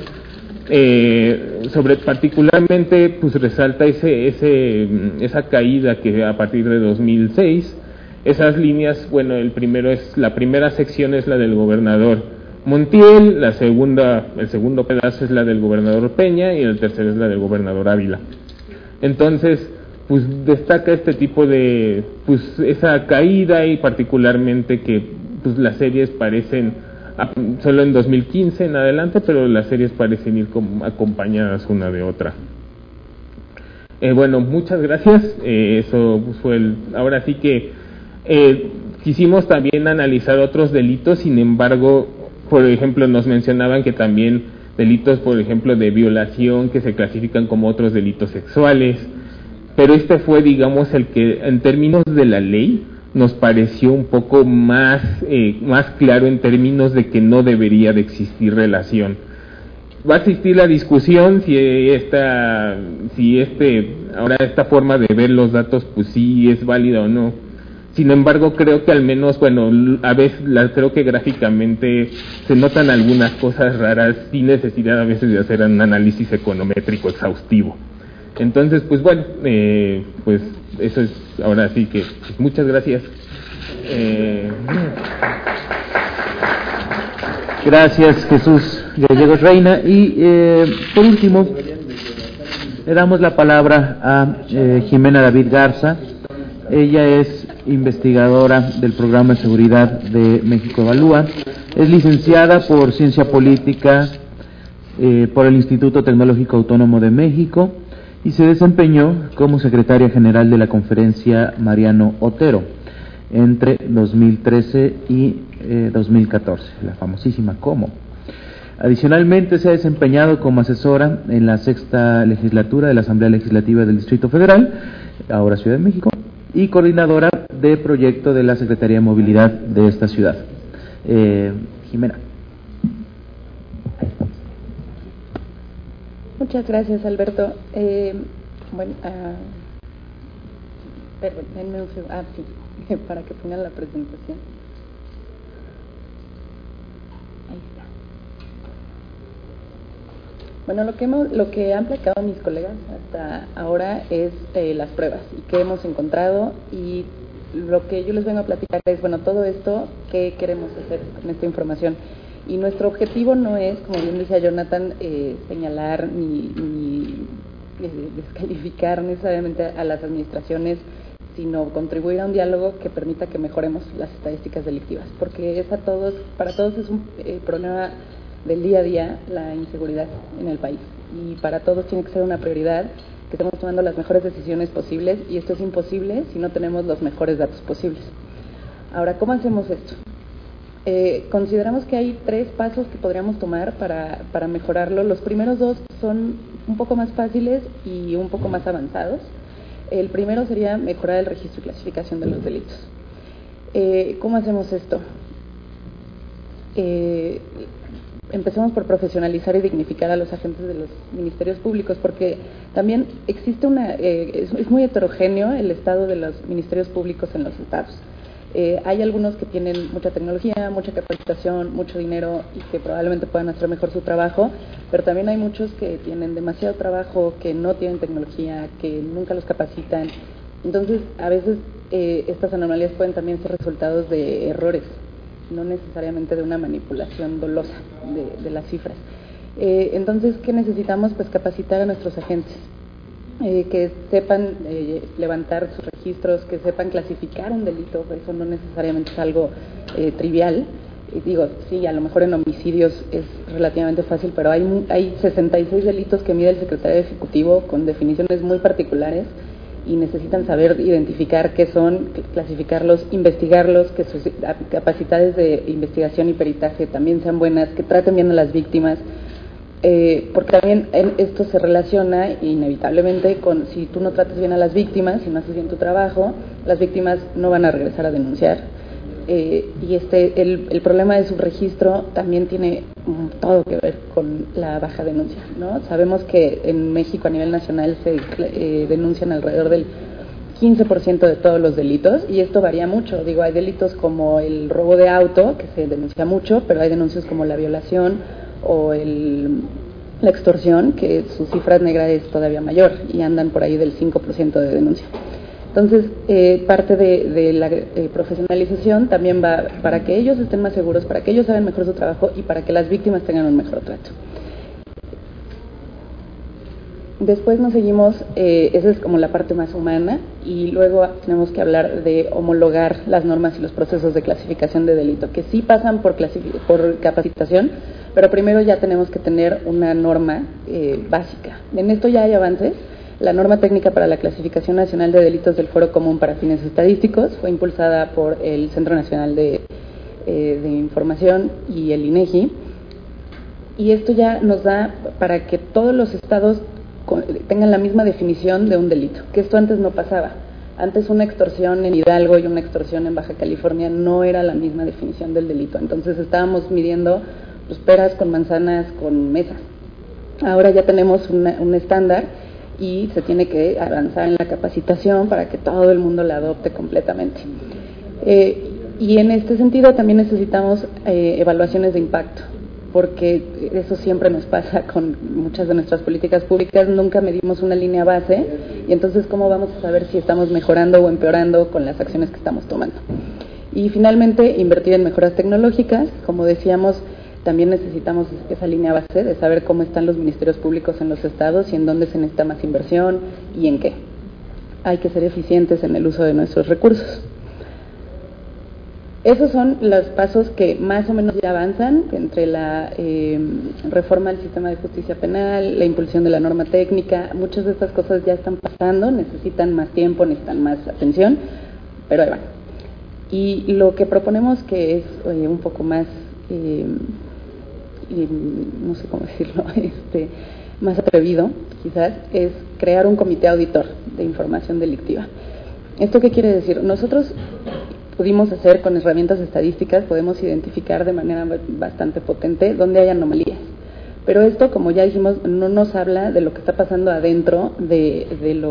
Particularmente, pues resalta esa caída que a partir de 2006, esas líneas, la primera sección es la del gobernador Montiel, el segundo pedazo es la del gobernador Peña y el tercero es la del gobernador Ávila. Entonces, pues destaca este tipo de, esa caída, y particularmente que pues las series parecen, solo en 2015 en adelante, pero las series parecen ir acompañadas una de otra. Muchas gracias. Eso fue ahora sí que quisimos también analizar otros delitos. Sin embargo, por ejemplo, nos mencionaban que también delitos, por ejemplo, de violación, que se clasifican como otros delitos sexuales, pero este fue, digamos, el que en términos de la ley nos pareció un poco más claro en términos de que no debería de existir relación. Va a existir la discusión esta forma de ver los datos, pues sí es válida o no. Sin embargo, creo que al menos, a veces creo que gráficamente se notan algunas cosas raras, sin necesidad a veces de hacer un análisis econométrico exhaustivo. Entonces, pues eso es, ahora sí que, muchas gracias. Gracias, Jesús Gallegos Reina. Y por último, le damos la palabra a Jimena David Garza. Ella es investigadora del Programa de Seguridad de México Evalúa. Es licenciada por Ciencia Política por el Instituto Tecnológico Autónomo de México y se desempeñó como secretaria general de la Conferencia Mariano Otero entre 2013 y 2014, la famosísima COMO. Adicionalmente, se ha desempeñado como asesora en la 6ª legislatura de la Asamblea Legislativa del Distrito Federal, ahora Ciudad de México, y coordinadora de proyecto de la Secretaría de Movilidad de esta ciudad. Jimena. Muchas gracias, Alberto. Denme un segundo. Sí, para que pongan la presentación. Ahí está. Lo que han platicado mis colegas hasta ahora es las pruebas y qué hemos encontrado, y lo que yo les vengo a platicar es, todo esto, qué queremos hacer con esta información. Y nuestro objetivo no es, como bien decía Jonathan, señalar ni descalificar necesariamente a las administraciones, sino contribuir a un diálogo que permita que mejoremos las estadísticas delictivas, porque para todos es un problema del día a día, la inseguridad en el país, y para todos tiene que ser una prioridad que estemos tomando las mejores decisiones posibles, y esto es imposible si no tenemos los mejores datos posibles. Ahora, ¿cómo hacemos esto? Consideramos que hay 3 pasos que podríamos tomar para mejorarlo. Los primeros 2 son un poco más fáciles y un poco más avanzados. El primero sería mejorar el registro y clasificación de los delitos. ¿Cómo hacemos esto? Empecemos por profesionalizar y dignificar a los agentes de los ministerios públicos, porque también existe es muy heterogéneo el estado de los ministerios públicos en los estados. Hay algunos que tienen mucha tecnología, mucha capacitación, mucho dinero y que probablemente puedan hacer mejor su trabajo, pero también hay muchos que tienen demasiado trabajo, que no tienen tecnología, que nunca los capacitan. Entonces, a veces estas anomalías pueden también ser resultados de errores, no necesariamente de una manipulación dolosa de las cifras. Entonces, ¿qué necesitamos? Pues capacitar a nuestros agentes, que sepan levantar sus registros, que sepan clasificar un delito. Eso no necesariamente es algo trivial. Digo, sí, a lo mejor en homicidios es relativamente fácil, pero hay 66 delitos que mide el secretario ejecutivo con definiciones muy particulares y necesitan saber identificar qué son, clasificarlos, investigarlos, que sus capacidades de investigación y peritaje también sean buenas, que traten bien a las víctimas, porque también esto se relaciona inevitablemente con si tú no tratas bien a las víctimas, si no haces bien tu trabajo, las víctimas no van a regresar a denunciar. Y el problema de subregistro también tiene todo que ver con la baja denuncia, ¿no? Sabemos que en México a nivel nacional se denuncian alrededor del 15% de todos los delitos, y esto varía mucho. Digo, hay delitos como el robo de auto, que se denuncia mucho, pero hay denuncias como la violación o la extorsión, que su cifra negra es todavía mayor y andan por ahí del 5% de denuncia. Entonces, parte de la profesionalización también va para que ellos estén más seguros, para que ellos hagan mejor su trabajo y para que las víctimas tengan un mejor trato. Después nos seguimos, esa es como la parte más humana, y luego tenemos que hablar de homologar las normas y los procesos de clasificación de delito, que sí pasan por capacitación, pero primero ya tenemos que tener una norma básica. En esto ya hay avances. La norma técnica para la clasificación nacional de delitos del Foro Común para fines estadísticos fue impulsada por el Centro Nacional de Información y el INEGI, y esto ya nos da para que todos los estados tengan la misma definición de un delito, que esto antes no pasaba. Antes una extorsión en Hidalgo y una extorsión en Baja California no era la misma definición del delito, entonces estábamos midiendo pues, peras con manzanas con mesas. Ahora ya tenemos un estándar y se tiene que avanzar en la capacitación para que todo el mundo la adopte completamente. Y en este sentido también necesitamos evaluaciones de impacto, porque eso siempre nos pasa con muchas de nuestras políticas públicas. Nunca medimos una línea base, y entonces ¿cómo vamos a saber si estamos mejorando o empeorando con las acciones que estamos tomando? Y finalmente, invertir en mejoras tecnológicas. Como decíamos, también necesitamos esa línea base de saber cómo están los ministerios públicos en los estados y en dónde se necesita más inversión y en qué. Hay que ser eficientes en el uso de nuestros recursos. Esos son los pasos que más o menos ya avanzan entre la reforma del sistema de justicia penal, la impulsión de la norma técnica. Muchas de estas cosas ya están pasando, necesitan más tiempo, necesitan más atención, pero ahí van. Y lo que proponemos, que es un poco más no sé cómo decirlo, más atrevido quizás, es crear un comité auditor de información delictiva. ¿Esto qué quiere decir? Nosotros pudimos hacer con herramientas estadísticas, podemos identificar de manera bastante potente dónde hay anomalías, pero esto, como ya dijimos, no nos habla de lo que está pasando adentro de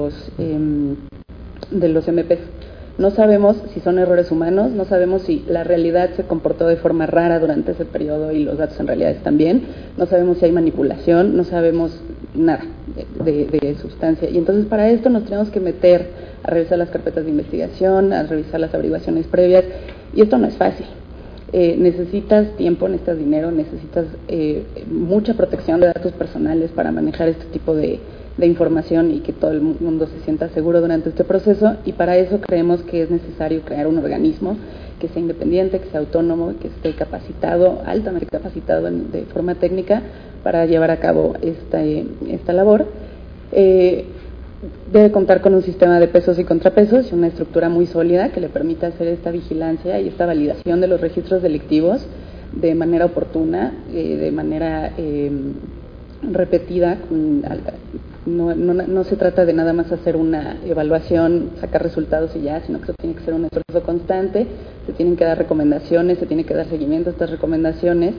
los MPs. No sabemos si son errores humanos, no sabemos si la realidad se comportó de forma rara durante ese periodo y los datos en realidad están bien, no sabemos si hay manipulación, no sabemos nada de sustancia. Y entonces para esto nos tenemos que meter a revisar las carpetas de investigación, a revisar las averiguaciones previas, y esto no es fácil. Necesitas tiempo, necesitas dinero, necesitas mucha protección de datos personales para manejar este tipo de información y que todo el mundo se sienta seguro durante este proceso, y para eso creemos que es necesario crear un organismo que sea independiente, que sea autónomo, que esté capacitado, altamente capacitado de forma técnica para llevar a cabo esta labor. debe contar con un sistema de pesos y contrapesos y una estructura muy sólida que le permita hacer esta vigilancia y esta validación de los registros delictivos de manera oportuna, de manera repetida. No se trata de nada más hacer una evaluación, sacar resultados y ya, sino que eso tiene que ser un esfuerzo constante, se tienen que dar recomendaciones, se tiene que dar seguimiento a estas recomendaciones.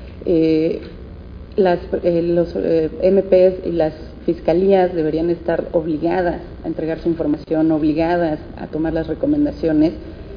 Los MPs y las fiscalías deberían estar obligadas a entregar su información, obligadas a tomar las recomendaciones.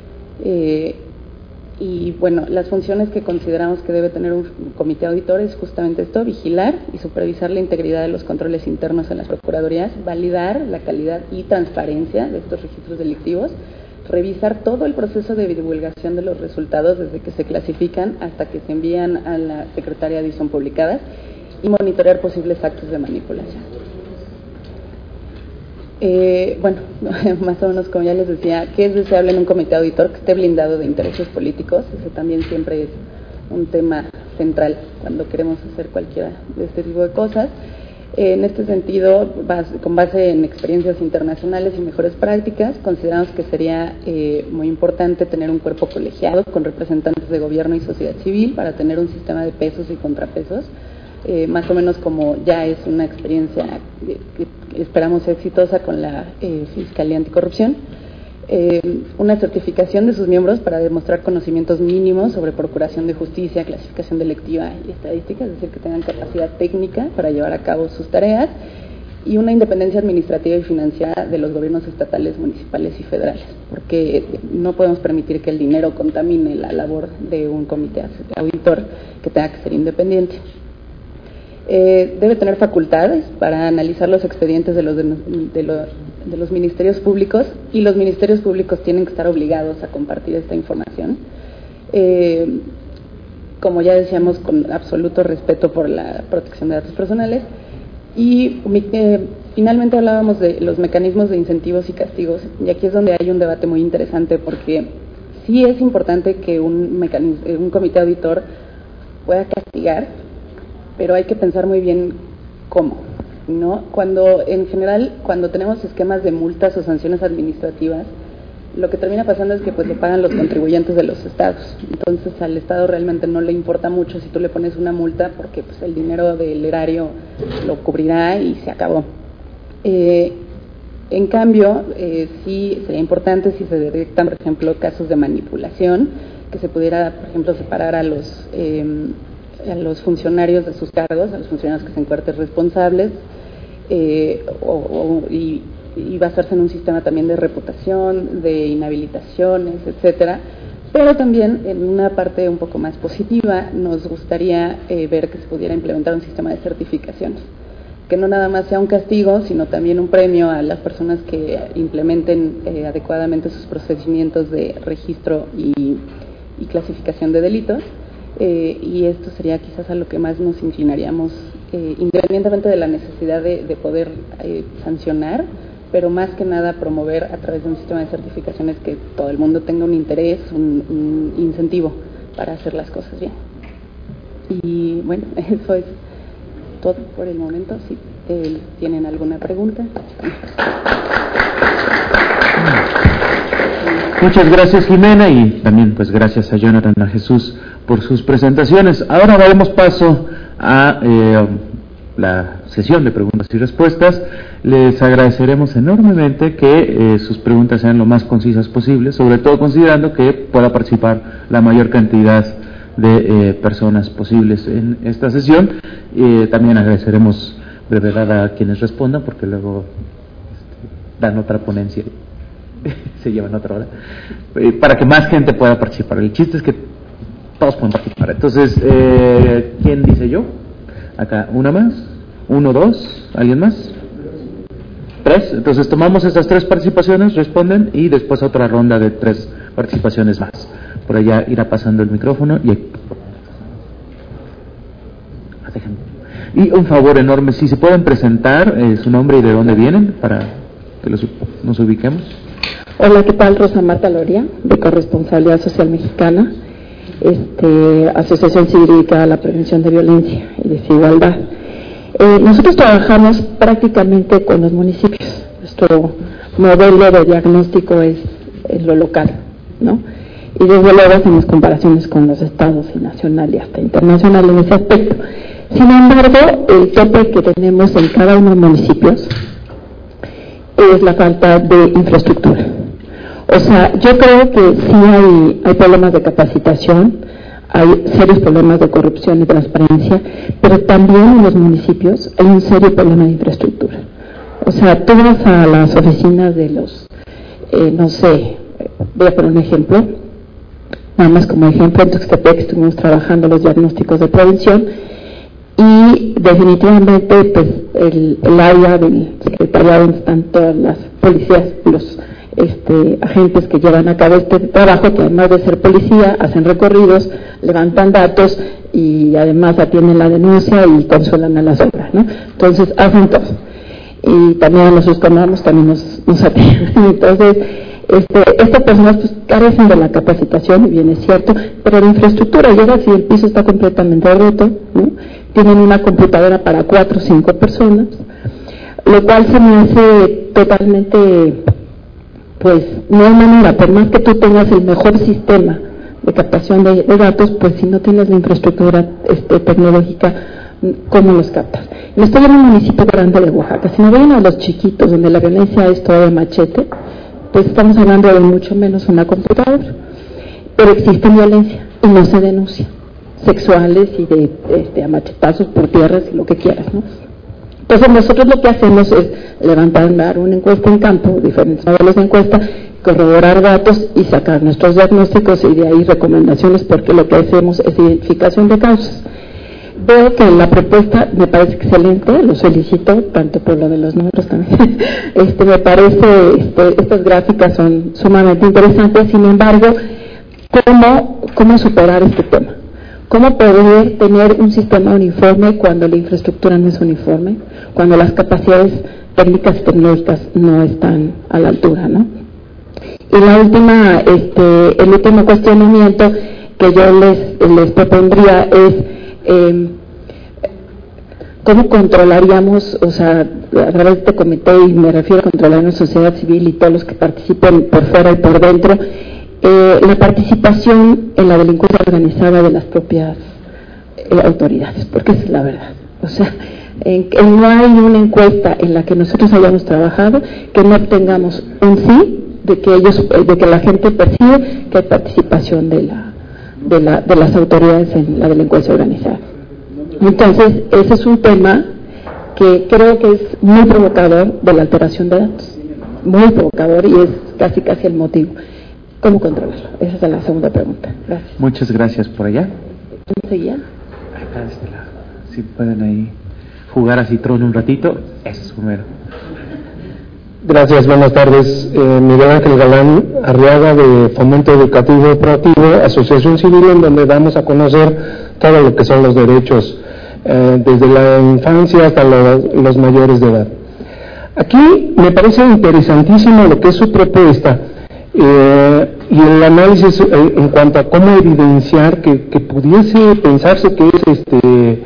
Y bueno, las funciones que consideramos que debe tener un comité auditor es justamente esto: vigilar y supervisar la integridad de los controles internos en las procuradurías, validar la calidad y transparencia de estos registros delictivos, revisar todo el proceso de divulgación de los resultados desde que se clasifican hasta que se envían a la Secretaría y son publicadas, y monitorear posibles actos de manipulación. Bueno, más o menos como ya les decía, ¿qué es deseable en un comité auditor? Que esté blindado de intereses políticos. Eso también siempre es un tema central cuando queremos hacer cualquiera de este tipo de cosas. En este sentido, con base en experiencias internacionales y mejores prácticas, consideramos que sería muy importante tener un cuerpo colegiado con representantes de gobierno y sociedad civil para tener un sistema de pesos y contrapesos, más o menos como ya es una experiencia que esperamos exitosa con la Fiscalía Anticorrupción. Una certificación de sus miembros para demostrar conocimientos mínimos sobre procuración de justicia, clasificación delictiva y estadística, es decir, que tengan capacidad técnica para llevar a cabo sus tareas, y una independencia administrativa y financiera de los gobiernos estatales, municipales y federales, porque no podemos permitir que el dinero contamine la labor de un comité auditor que tenga que ser independiente. Debe tener facultades para analizar los expedientes de los ministerios públicos, y los ministerios públicos tienen que estar obligados a compartir esta información, como ya decíamos, con absoluto respeto por la protección de datos personales. Y finalmente hablábamos de los mecanismos de incentivos y castigos, y aquí es donde hay un debate muy interesante, porque sí es importante que un comité auditor pueda castigar, pero hay que pensar muy bien cómo, ¿no? En general, cuando tenemos esquemas de multas o sanciones administrativas, lo que termina pasando es que pues lo pagan los contribuyentes de los estados. Entonces al estado realmente no le importa mucho si tú le pones una multa, porque pues el dinero del erario lo cubrirá y se acabó. En cambio, sí sería importante si se detectan, por ejemplo, casos de manipulación, que se pudiera, por ejemplo, separar a los funcionarios de sus cargos, a los funcionarios que se encuentren responsables, y basarse en un sistema también de reputación, de inhabilitaciones, etcétera. Pero también en una parte un poco más positiva nos gustaría ver que se pudiera implementar un sistema de certificaciones, que no nada más sea un castigo, sino también un premio a las personas que implementen adecuadamente sus procedimientos de registro y clasificación de delitos. Y esto sería quizás a lo que más nos inclinaríamos, independientemente de la necesidad de poder sancionar, pero más que nada promover a través de un sistema de certificaciones que todo el mundo tenga un interés, un incentivo para hacer las cosas bien. Y bueno, eso es todo por el momento. Si tienen alguna pregunta. Muchas gracias, Jimena, y también pues gracias a Jonathan, a Jesús por sus presentaciones. Ahora daremos paso a la sesión de preguntas y respuestas. Les agradeceremos enormemente que sus preguntas sean lo más concisas posibles, sobre todo considerando que pueda participar la mayor cantidad de personas posibles en esta sesión. También agradeceremos brevedad a quienes respondan, porque luego dan otra ponencia, se llevan otra hora, para que más gente pueda participar. El chiste es que todos pueden participar. Entonces, ¿quién dice yo? Acá, una más, 1, 2, ¿alguien más? 3. Entonces tomamos estas 3 participaciones, responden, y después otra ronda de 3 participaciones más. Por allá irá pasando el micrófono y un favor enorme, si se pueden presentar su nombre y de dónde vienen, para que nos ubiquemos. Hola, ¿qué tal? Rosa Marta Loria, de Corresponsabilidad Social Mexicana, Asociación Civil dedicada a la prevención de violencia y desigualdad. Nosotros trabajamos prácticamente con los municipios, nuestro modelo de diagnóstico es lo local, ¿no? Y desde luego hacemos comparaciones con los estados y nacional y hasta internacional en ese aspecto. Sin embargo, el tope que tenemos en cada uno de los municipios es la falta de infraestructura. O sea, yo creo que sí hay problemas de capacitación, hay serios problemas de corrupción y transparencia, pero también en los municipios hay un serio problema de infraestructura. O sea, tú vas a las oficinas de los, no sé, voy a poner un ejemplo, nada más como ejemplo, en Tuxtepec estuvimos trabajando los diagnósticos de prevención y definitivamente pues el área del secretariado donde están todas las policías, los agentes que llevan a cabo este trabajo, que además de ser policía, hacen recorridos, levantan datos y además atienden la denuncia y consuelan a las obras, ¿no? Entonces hacen todo. Y también a nosotros cuando vamos también nos atienden. Entonces, estas personas pues carecen de la capacitación, y bien es cierto, pero la infraestructura llega si el piso está completamente roto, ¿no? Tienen una computadora para 4 o 5 personas, lo cual se me hace totalmente, pues no hay manera, por más que tú tengas el mejor sistema de captación de datos, pues si no tienes la infraestructura tecnológica, ¿cómo los captas? No estoy en un municipio grande de Oaxaca, si no ven a los chiquitos donde la violencia es toda de machete, pues estamos hablando de mucho menos una computadora, pero existe violencia y no se denuncia, sexuales y de a machetazos por tierras y lo que quieras, ¿no? Entonces nosotros lo que hacemos es levantar una encuesta en campo, diferentes modelos de encuesta, corroborar datos y sacar nuestros diagnósticos y de ahí recomendaciones, porque lo que hacemos es identificación de causas. Veo que la propuesta me parece excelente, lo felicito, tanto por lo de los números también. Me parece, estas gráficas son sumamente interesantes, sin embargo, ¿cómo superar este tema? ¿Cómo poder tener un sistema uniforme cuando la infraestructura no es uniforme? Cuando las capacidades técnicas y tecnológicas no están a la altura, ¿no? Y la última, el último cuestionamiento que yo les propondría es ¿cómo controlaríamos, o sea, a través de este comité, y me refiero a controlar la sociedad civil y todos los que participen por fuera y por dentro, la participación en la delincuencia organizada de las propias autoridades? Porque esa es la verdad. O sea, no hay una encuesta en la que nosotros hayamos trabajado que no obtengamos un sí de que la gente percibe que hay participación de las autoridades en la delincuencia organizada. Entonces, ese es un tema que creo que es muy provocador de la alteración de datos, muy provocador, y es casi el motivo. ¿Cómo controlarlo? Esa es la segunda pregunta. Gracias. Muchas gracias. ¿Por allá? ¿Quién seguía? Acá de este lado. Si pueden ahí jugar a Citrón un ratito, es mero. Gracias, buenas tardes. Miguel Ángel Galán Arriaga, de Fomento Educativo Proactivo, Asociación Civil, en donde damos a conocer todo lo que son los derechos desde la infancia hasta los mayores de edad. Aquí me parece interesantísimo lo que es su propuesta y el análisis en cuanto a cómo evidenciar que pudiese pensarse que es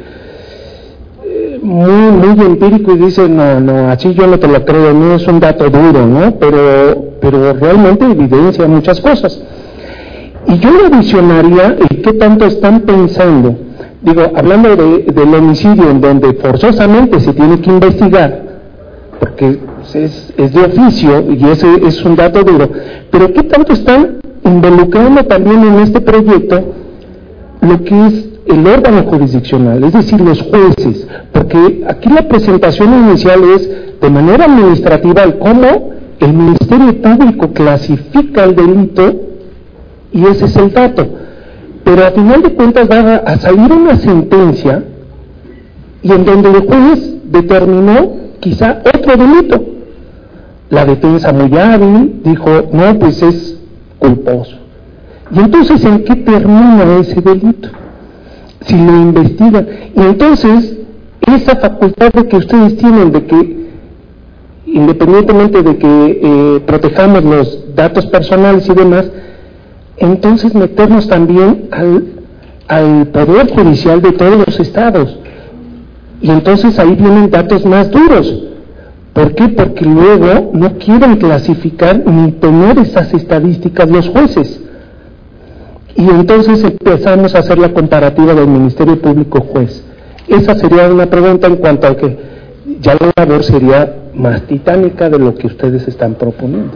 muy empírico, y dice no, así yo no te lo creo, no es un dato duro, ¿no? Pero realmente evidencia muchas cosas. Y yo le adicionaría qué tanto están pensando, hablando del homicidio, en donde forzosamente se tiene que investigar, porque es de oficio y ese es un dato duro, pero qué tanto están involucrando también en este proyecto lo que es el órgano jurisdiccional, es decir, los jueces, porque aquí la presentación inicial es de manera administrativa el cómo el Ministerio Público clasifica el delito, y ese es el dato, pero a final de cuentas va a salir una sentencia y en donde el juez determinó quizá otro delito. La defensa muy hábil dijo, no, pues es culposo. Y entonces, ¿en qué termina ese delito? Si lo investigan. Y entonces, esa facultad de que ustedes tienen de que, independientemente de que protejamos los datos personales y demás, entonces meternos también al Poder Judicial de todos los estados. Y entonces ahí vienen datos más duros, ¿Por qué? Porque luego no quieren clasificar ni tener esas estadísticas los jueces. Y entonces empezamos a hacer la comparativa del Ministerio Público juez. Esa sería una pregunta en cuanto a que ya la labor sería más titánica de lo que ustedes están proponiendo.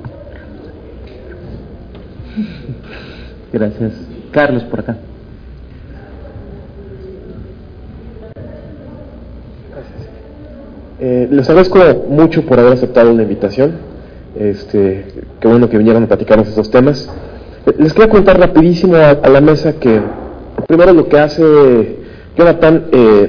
Gracias. Carlos, por acá. Les agradezco mucho por haber aceptado la invitación. Qué bueno que vinieron a platicarnos estos temas. Les quería contar rapidísimo a la mesa que primero lo que hace Jonathan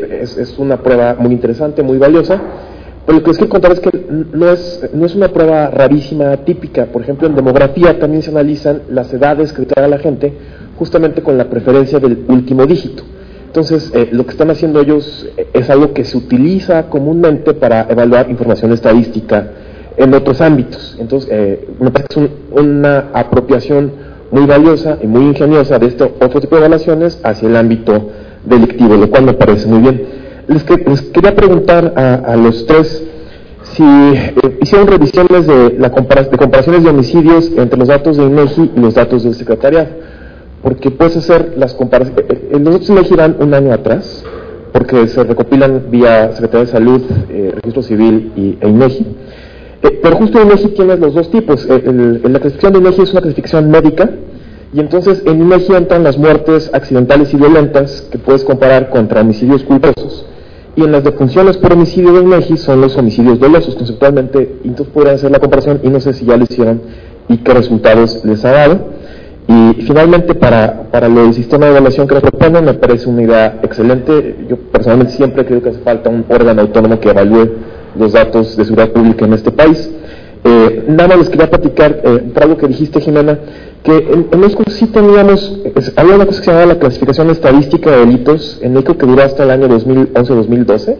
es una prueba muy interesante, muy valiosa, pero lo que les quiero contar es que no es una prueba rarísima, típica. Por ejemplo, en demografía también se analizan las edades que declara la gente justamente con la preferencia del último dígito. Entonces, lo que están haciendo ellos es algo que se utiliza comúnmente para evaluar información estadística en otros ámbitos. Entonces, me parece que es una apropiación muy valiosa y muy ingeniosa de este otro tipo de evaluaciones hacia el ámbito delictivo, lo cual me parece muy bien. Les quería preguntar a los tres si hicieron revisiones de comparaciones de homicidios entre los datos de INEGI y los datos del secretariado, porque puedes hacer las comparaciones. Los datos de INEGI van un año atrás, porque se recopilan vía Secretaría de Salud, Registro Civil e INEGI. Pero justo en INEGI tienes los dos tipos. La clasificación de INEGI es una clasificación médica, y entonces en INEGI entran las muertes accidentales y violentas que puedes comparar contra homicidios culposos, y en las defunciones por homicidio de INEGI son los homicidios dolosos conceptualmente. Entonces podrían hacer la comparación, y no sé si ya lo hicieron y qué resultados les ha dado. Y finalmente, para lo del sistema de evaluación que nos proponen, me parece una idea excelente. Yo personalmente siempre creo que hace falta un órgano autónomo que evalúe los datos de seguridad pública en este país. Nada más les quería platicar por algo que dijiste, Jimena, que en México sí teníamos, había una cosa que se llamaba la clasificación estadística de delitos en México, que duró hasta el año 2011-2012,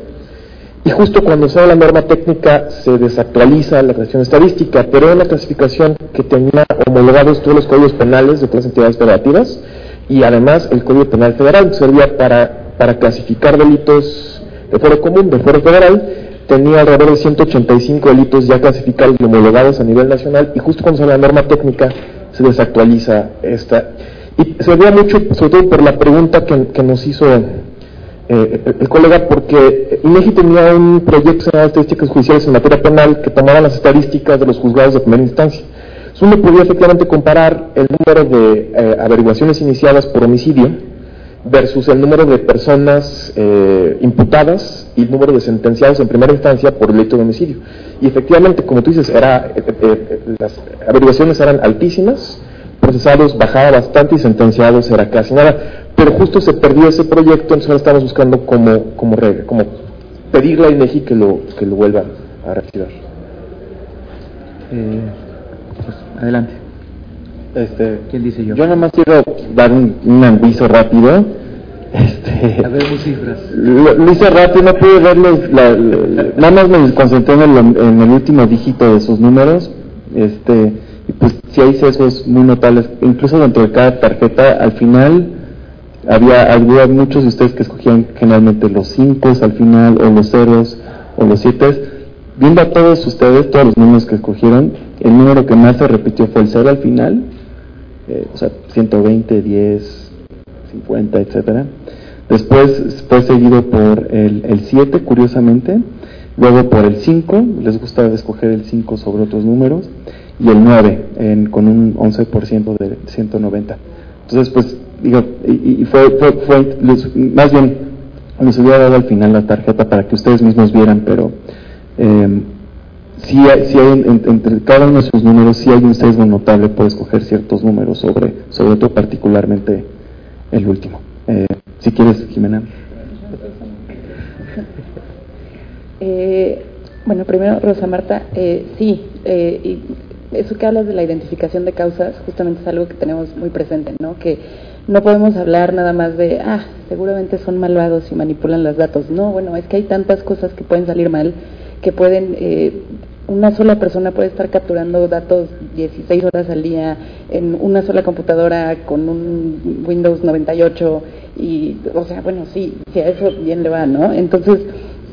y justo cuando sale la norma técnica se desactualiza la clasificación estadística, pero era una clasificación que tenía homologados todos los códigos penales de todas las entidades federativas, y además el Código Penal Federal servía para clasificar delitos de fuero común, de fuero federal. Tenía alrededor de 185 delitos ya clasificados y homologados a nivel nacional, y justo cuando sale la norma técnica se desactualiza esta. Y se veía mucho, sobre todo por la pregunta que nos hizo el colega, porque INEGI tenía un proyecto que se llamaba Estadísticas Judiciales en Materia Penal, que tomaba las estadísticas de los juzgados de primera instancia. Entonces uno podía efectivamente comparar el número de averiguaciones iniciadas por homicidio versus el número de personas imputadas y el número de sentenciados en primera instancia por delito de homicidio. Y efectivamente, como tú dices, las averiguaciones eran altísimas, procesados bajaba bastante y sentenciados era casi nada. Pero justo se perdió ese proyecto, entonces ahora estamos buscando como pedirle a INEGI que lo vuelva a reactivar. Pues, adelante. ¿Quién dice yo? Yo nada más quiero dar un aviso rápido. A ver, cifras. Lo hice rápido, no pude verlos. Nada más me concentré en el último dígito de sus números. Y pues sí hay sesgos muy notables, incluso dentro de cada tarjeta. Al final había muchos de ustedes que escogían generalmente los 5 al final, o los 0 o los 7. Viendo a todos ustedes, todos los números que escogieron, el número que más se repitió fue el 0 al final, 120, 10, 50, etcétera. Después fue seguido por el 7, curiosamente, luego por el 5, les gusta escoger el 5 sobre otros números, y el 9 con un 11% de 190. Entonces, pues, digo, y fue más bien les hubiera dado al final la tarjeta para que ustedes mismos vieran, pero sí hay entre cada uno de sus números sí hay un sesgo notable por escoger ciertos números sobre todo particularmente el último. Si quieres, Jimena. Bueno, primero, Rosa Marta, sí, y eso que hablas de la identificación de causas justamente es algo que tenemos muy presente, ¿no? Que no podemos hablar nada más de, seguramente son malvados y manipulan los datos. No, bueno, es que hay tantas cosas que pueden salir mal, que pueden, una sola persona puede estar capturando datos 16 horas al día en una sola computadora con un Windows 98 y, o sea, bueno, sí, a eso bien le va, ¿no? Entonces,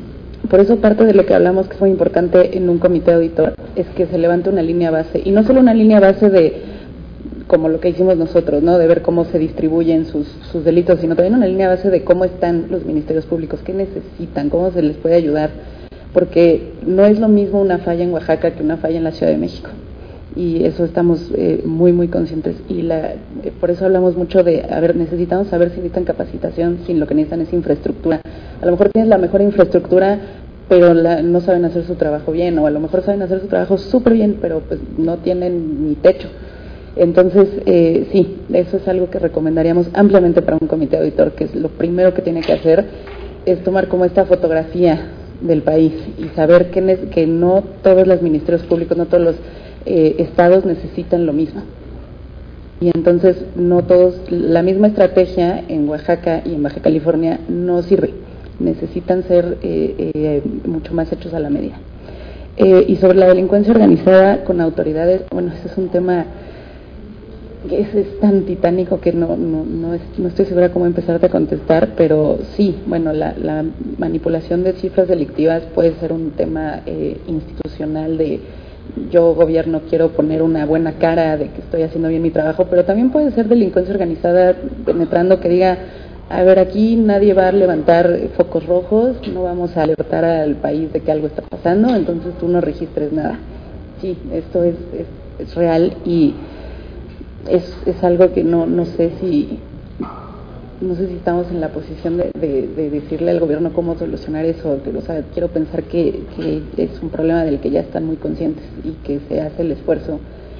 por eso parte de lo que hablamos que fue importante en un comité auditor es que se levante una línea base, y no solo una línea base de como lo que hicimos nosotros, ¿no? De ver cómo se distribuyen sus delitos, sino también una línea base de cómo están los ministerios públicos, qué necesitan, cómo se les puede ayudar, porque no es lo mismo una falla en Oaxaca que una falla en la Ciudad de México, y eso estamos muy conscientes, y por eso hablamos mucho de, necesitamos saber si necesitan capacitación, si lo que necesitan es infraestructura. A lo mejor tienes la mejor infraestructura, pero no saben hacer su trabajo bien, o a lo mejor saben hacer su trabajo súper bien, pero pues no tienen ni techo. Entonces, sí, eso es algo que recomendaríamos ampliamente para un comité auditor, que es lo primero que tiene que hacer, es tomar como esta fotografía del país y saber que no todos los ministerios públicos, no todos los estados necesitan lo mismo. Y entonces no todos, la misma estrategia en Oaxaca y en Baja California no sirve, necesitan ser mucho más hechos a la medida. Y sobre la delincuencia organizada con autoridades, bueno, ese es un tema que es tan titánico que no estoy segura cómo empezarte a contestar, pero sí, bueno, la manipulación de cifras delictivas puede ser un tema institucional de yo gobierno quiero poner una buena cara de que estoy haciendo bien mi trabajo, pero también puede ser delincuencia organizada penetrando que diga, a ver, aquí nadie va a levantar focos rojos, no vamos a alertar al país de que algo está pasando, entonces tú no registres nada. Sí, esto es real, y es algo que no sé si estamos en la posición de decirle al gobierno cómo solucionar eso. O sea, quiero pensar que es un problema del que ya están muy conscientes y que se hace el esfuerzo,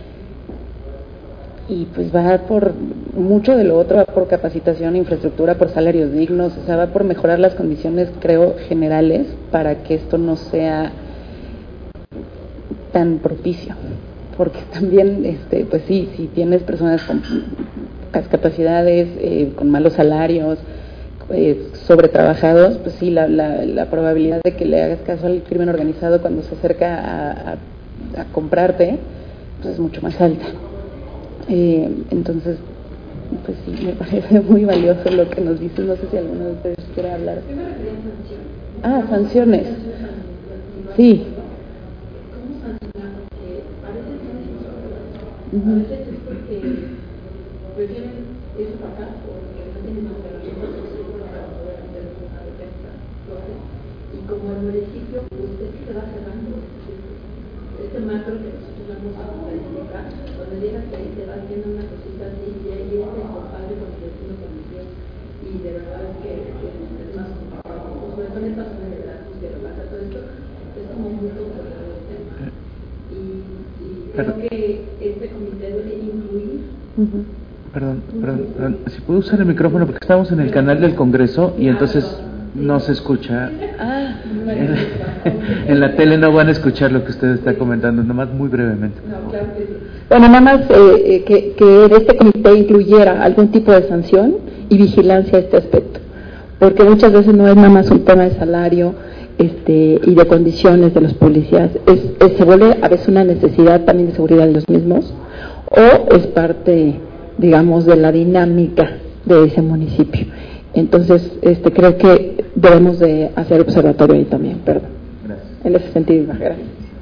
y pues va por mucho de lo otro, va por capacitación, infraestructura, por salarios dignos, o sea, va por mejorar las condiciones, creo, generales para que esto no sea tan propicio, porque también pues sí, si tienes personas con pocas capacidades, con malos salarios, sobretrabajados, pues sí, la probabilidad de que le hagas caso al crimen organizado cuando se acerca a comprarte, pues es mucho más alta. Entonces, pues sí, me parece muy valioso lo que nos dices. No sé si alguno de ustedes quiere hablar. Sanciones. Sí. A veces es porque prefieren eso para acá porque no tienen más herramientas para poder hacer una defensa. Y como el municipio, pues es que se va cerrando este macro que nosotros vamos a identificar, donde llegas que ahí te va haciendo una cosita así y ahí es el compadre con el vecino conocido, y de verdad es que es más complicado. Sobre todo en esta zona de Veracruz, que lo pasa todo esto, es como muy complicado el tema. Y creo que este comité debe incluir. Perdón, si puedo usar el micrófono porque estamos en el canal del Congreso y entonces no se escucha. En la tele no van a escuchar lo que usted está comentando, nomás muy brevemente. Bueno, nada más que este comité incluyera algún tipo de sanción y vigilancia a este aspecto, porque muchas veces no es nada más un tema de salario y de condiciones de los policías, se vuelve a veces una necesidad también de seguridad de los mismos, o es parte, digamos, de la dinámica de ese municipio. Entonces, creo que debemos de hacer observatorio ahí también, perdón. Gracias. En ese sentido, gracias.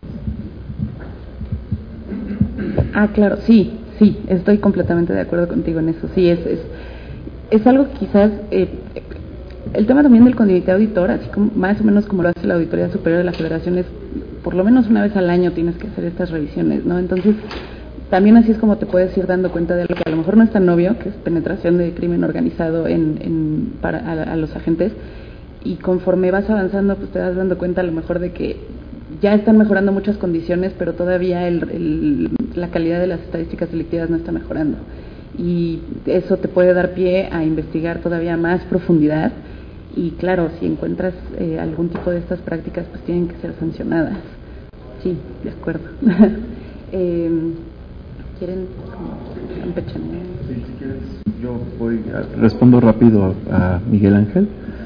Claro, sí, estoy completamente de acuerdo contigo en eso. Sí, es algo que quizás el tema también del comité auditor, así como más o menos como lo hace la Auditoría Superior de la Federación, es por lo menos una vez al año tienes que hacer estas revisiones, ¿no? Entonces, también así es como te puedes ir dando cuenta de algo que a lo mejor no es tan obvio, que es penetración de crimen organizado a los agentes, y conforme vas avanzando, pues te vas dando cuenta a lo mejor de que ya están mejorando muchas condiciones, pero todavía la calidad de las estadísticas delictivas no está mejorando. Y eso te puede dar pie a investigar todavía más profundidad. Y claro, si encuentras algún tipo de estas prácticas, pues tienen que ser sancionadas. Sí, de acuerdo. ¿Quieren empezar? Sí, si quieres, yo respondo rápido a Miguel Ángel.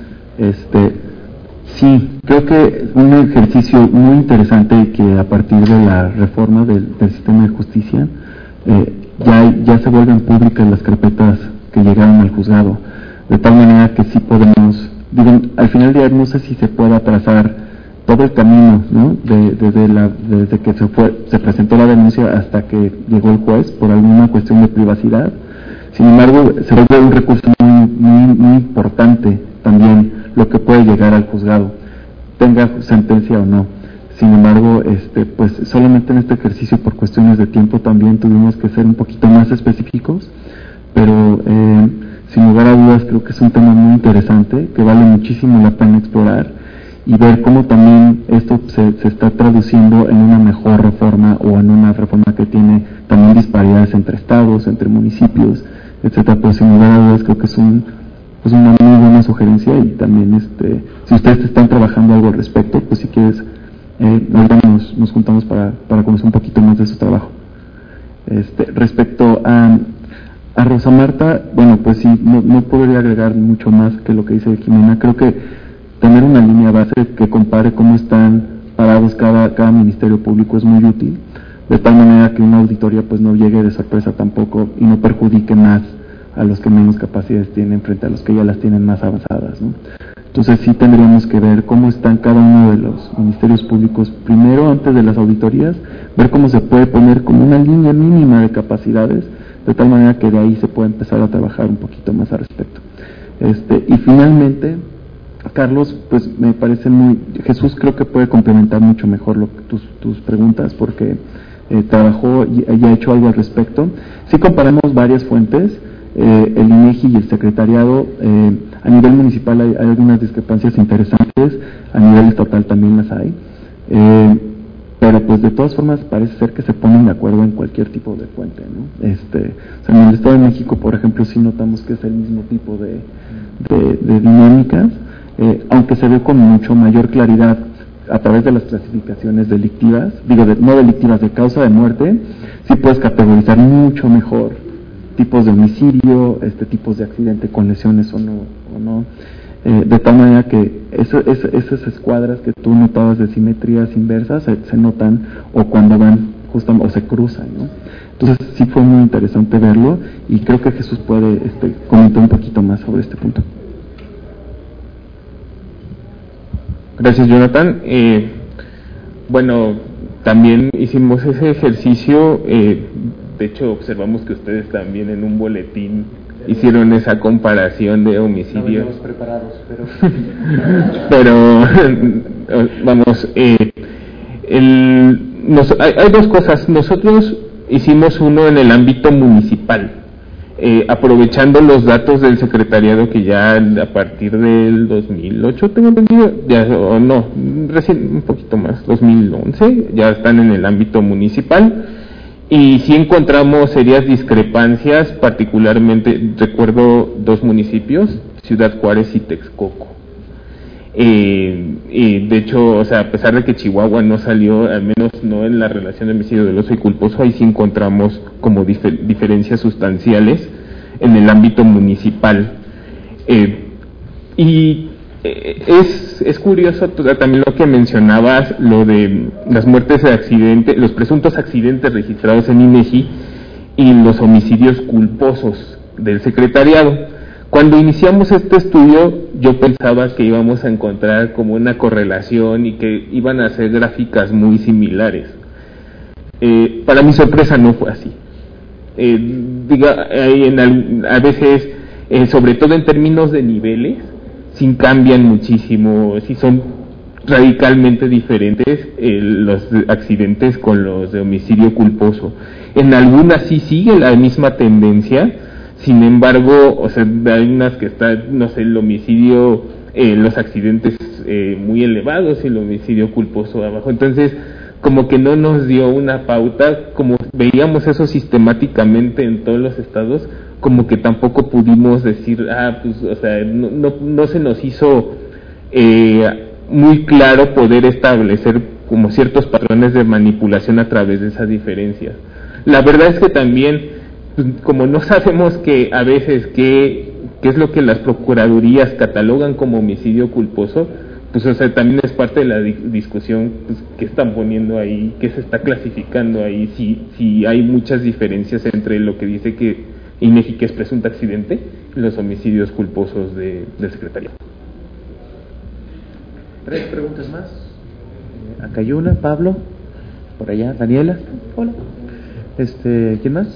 Sí, creo que un ejercicio muy interesante y que a partir de la reforma del sistema de justicia ya se vuelven públicas las carpetas que llegaron al juzgado, de tal manera que sí podemos, al final del día no sé si se pueda trazar todo el camino, ¿no? Desde que se presentó la denuncia hasta que llegó el juez por alguna cuestión de privacidad. Sin embargo, se vuelve un recurso muy importante también lo que puede llegar al juzgado, tenga sentencia o no. Sin embargo, pues solamente en este ejercicio por cuestiones de tiempo también tuvimos que ser un poquito más específicos, pero sin lugar a dudas creo que es un tema muy interesante que vale muchísimo la pena explorar y ver cómo también esto se está traduciendo en una mejor reforma o en una reforma que tiene también disparidades entre estados, entre municipios, etcétera. Pero sin lugar a dudas creo que es una muy buena sugerencia y también si ustedes están trabajando algo al respecto, pues si quieres ahorita nos juntamos para conocer un poquito más de su trabajo. Respecto a Rosa Marta, bueno, pues sí, no podría agregar mucho más que lo que dice Jimena. Creo que tener una línea base que compare cómo están parados cada ministerio público es muy útil, de tal manera que una auditoría pues no llegue de sorpresa tampoco y no perjudique más a los que menos capacidades tienen frente a los que ya las tienen más avanzadas, ¿no? Entonces sí tendríamos que ver cómo están cada uno de los ministerios públicos primero antes de las auditorías, ver cómo se puede poner como una línea mínima de capacidades, de tal manera que de ahí se pueda empezar a trabajar un poquito más al respecto. Y finalmente, Carlos, pues me parece Jesús creo que puede complementar mucho mejor tus preguntas porque trabajó y ha hecho algo al respecto. Sí comparamos varias fuentes, el INEGI y el secretariado. A nivel municipal hay algunas discrepancias interesantes, a nivel estatal también las hay, pero pues de todas formas parece ser que se ponen de acuerdo en cualquier tipo de fuente, ¿no? O sea, en el Estado de México, por ejemplo, sí notamos que es el mismo tipo de dinámicas, aunque se ve con mucho mayor claridad a través de las clasificaciones delictivas, no delictivas, de causa de muerte, sí puedes categorizar mucho mejor tipos de homicidio, tipos de accidente con lesiones o no, de tal manera que esas escuadras que tú notabas de simetrías inversas se notan o cuando van justamente o se cruzan, ¿no? Entonces sí fue muy interesante verlo y creo que Jesús puede comentar un poquito más sobre este punto. Gracias, Jonathan. Bueno, también hicimos ese ejercicio. De hecho, observamos que ustedes también en un boletín hicieron esa comparación de homicidios. No preparados, pero vamos, hay dos cosas. Nosotros hicimos uno en el ámbito municipal, aprovechando los datos del secretariado que ya a partir del 2008 tengo entendido, o no, recién un poquito más, 2011, ya están en el ámbito municipal. Y sí encontramos serias discrepancias, particularmente recuerdo dos municipios, Ciudad Juárez y Texcoco. Y de hecho, o sea, a pesar de que Chihuahua no salió, al menos no en la relación de homicidio doloso y culposo, ahí sí encontramos como diferencias sustanciales en el ámbito municipal. Es curioso también lo que mencionabas, lo de las muertes de accidente, los presuntos accidentes registrados en INEGI y los homicidios culposos del secretariado. Cuando iniciamos este estudio, yo pensaba que íbamos a encontrar como una correlación y que iban a ser gráficas muy similares. Para mi sorpresa no fue así. A veces, sobre todo en términos de niveles, sí cambian muchísimo, sí son radicalmente diferentes los accidentes con los de homicidio culposo. En algunas sí sigue la misma tendencia, sin embargo, o sea, hay unas que están, no sé, el homicidio, los accidentes muy elevados y el homicidio culposo abajo. Entonces, como que no nos dio una pauta, como veíamos eso sistemáticamente en todos los estados, como que tampoco pudimos decir, pues, o sea, no se nos hizo muy claro poder establecer como ciertos patrones de manipulación a través de esas diferencias. La verdad es que también, pues, como no sabemos que a veces qué es lo que las procuradurías catalogan como homicidio culposo, pues, o sea, también es parte de la discusión, pues, qué están poniendo ahí, qué se está clasificando ahí, si hay muchas diferencias entre lo que dice que INEGI, que es presunto accidente, y los homicidios culposos del secretariado. ¿3 preguntas más? Acá hay una, Pablo, por allá, Daniela. Hola. ¿Quién más?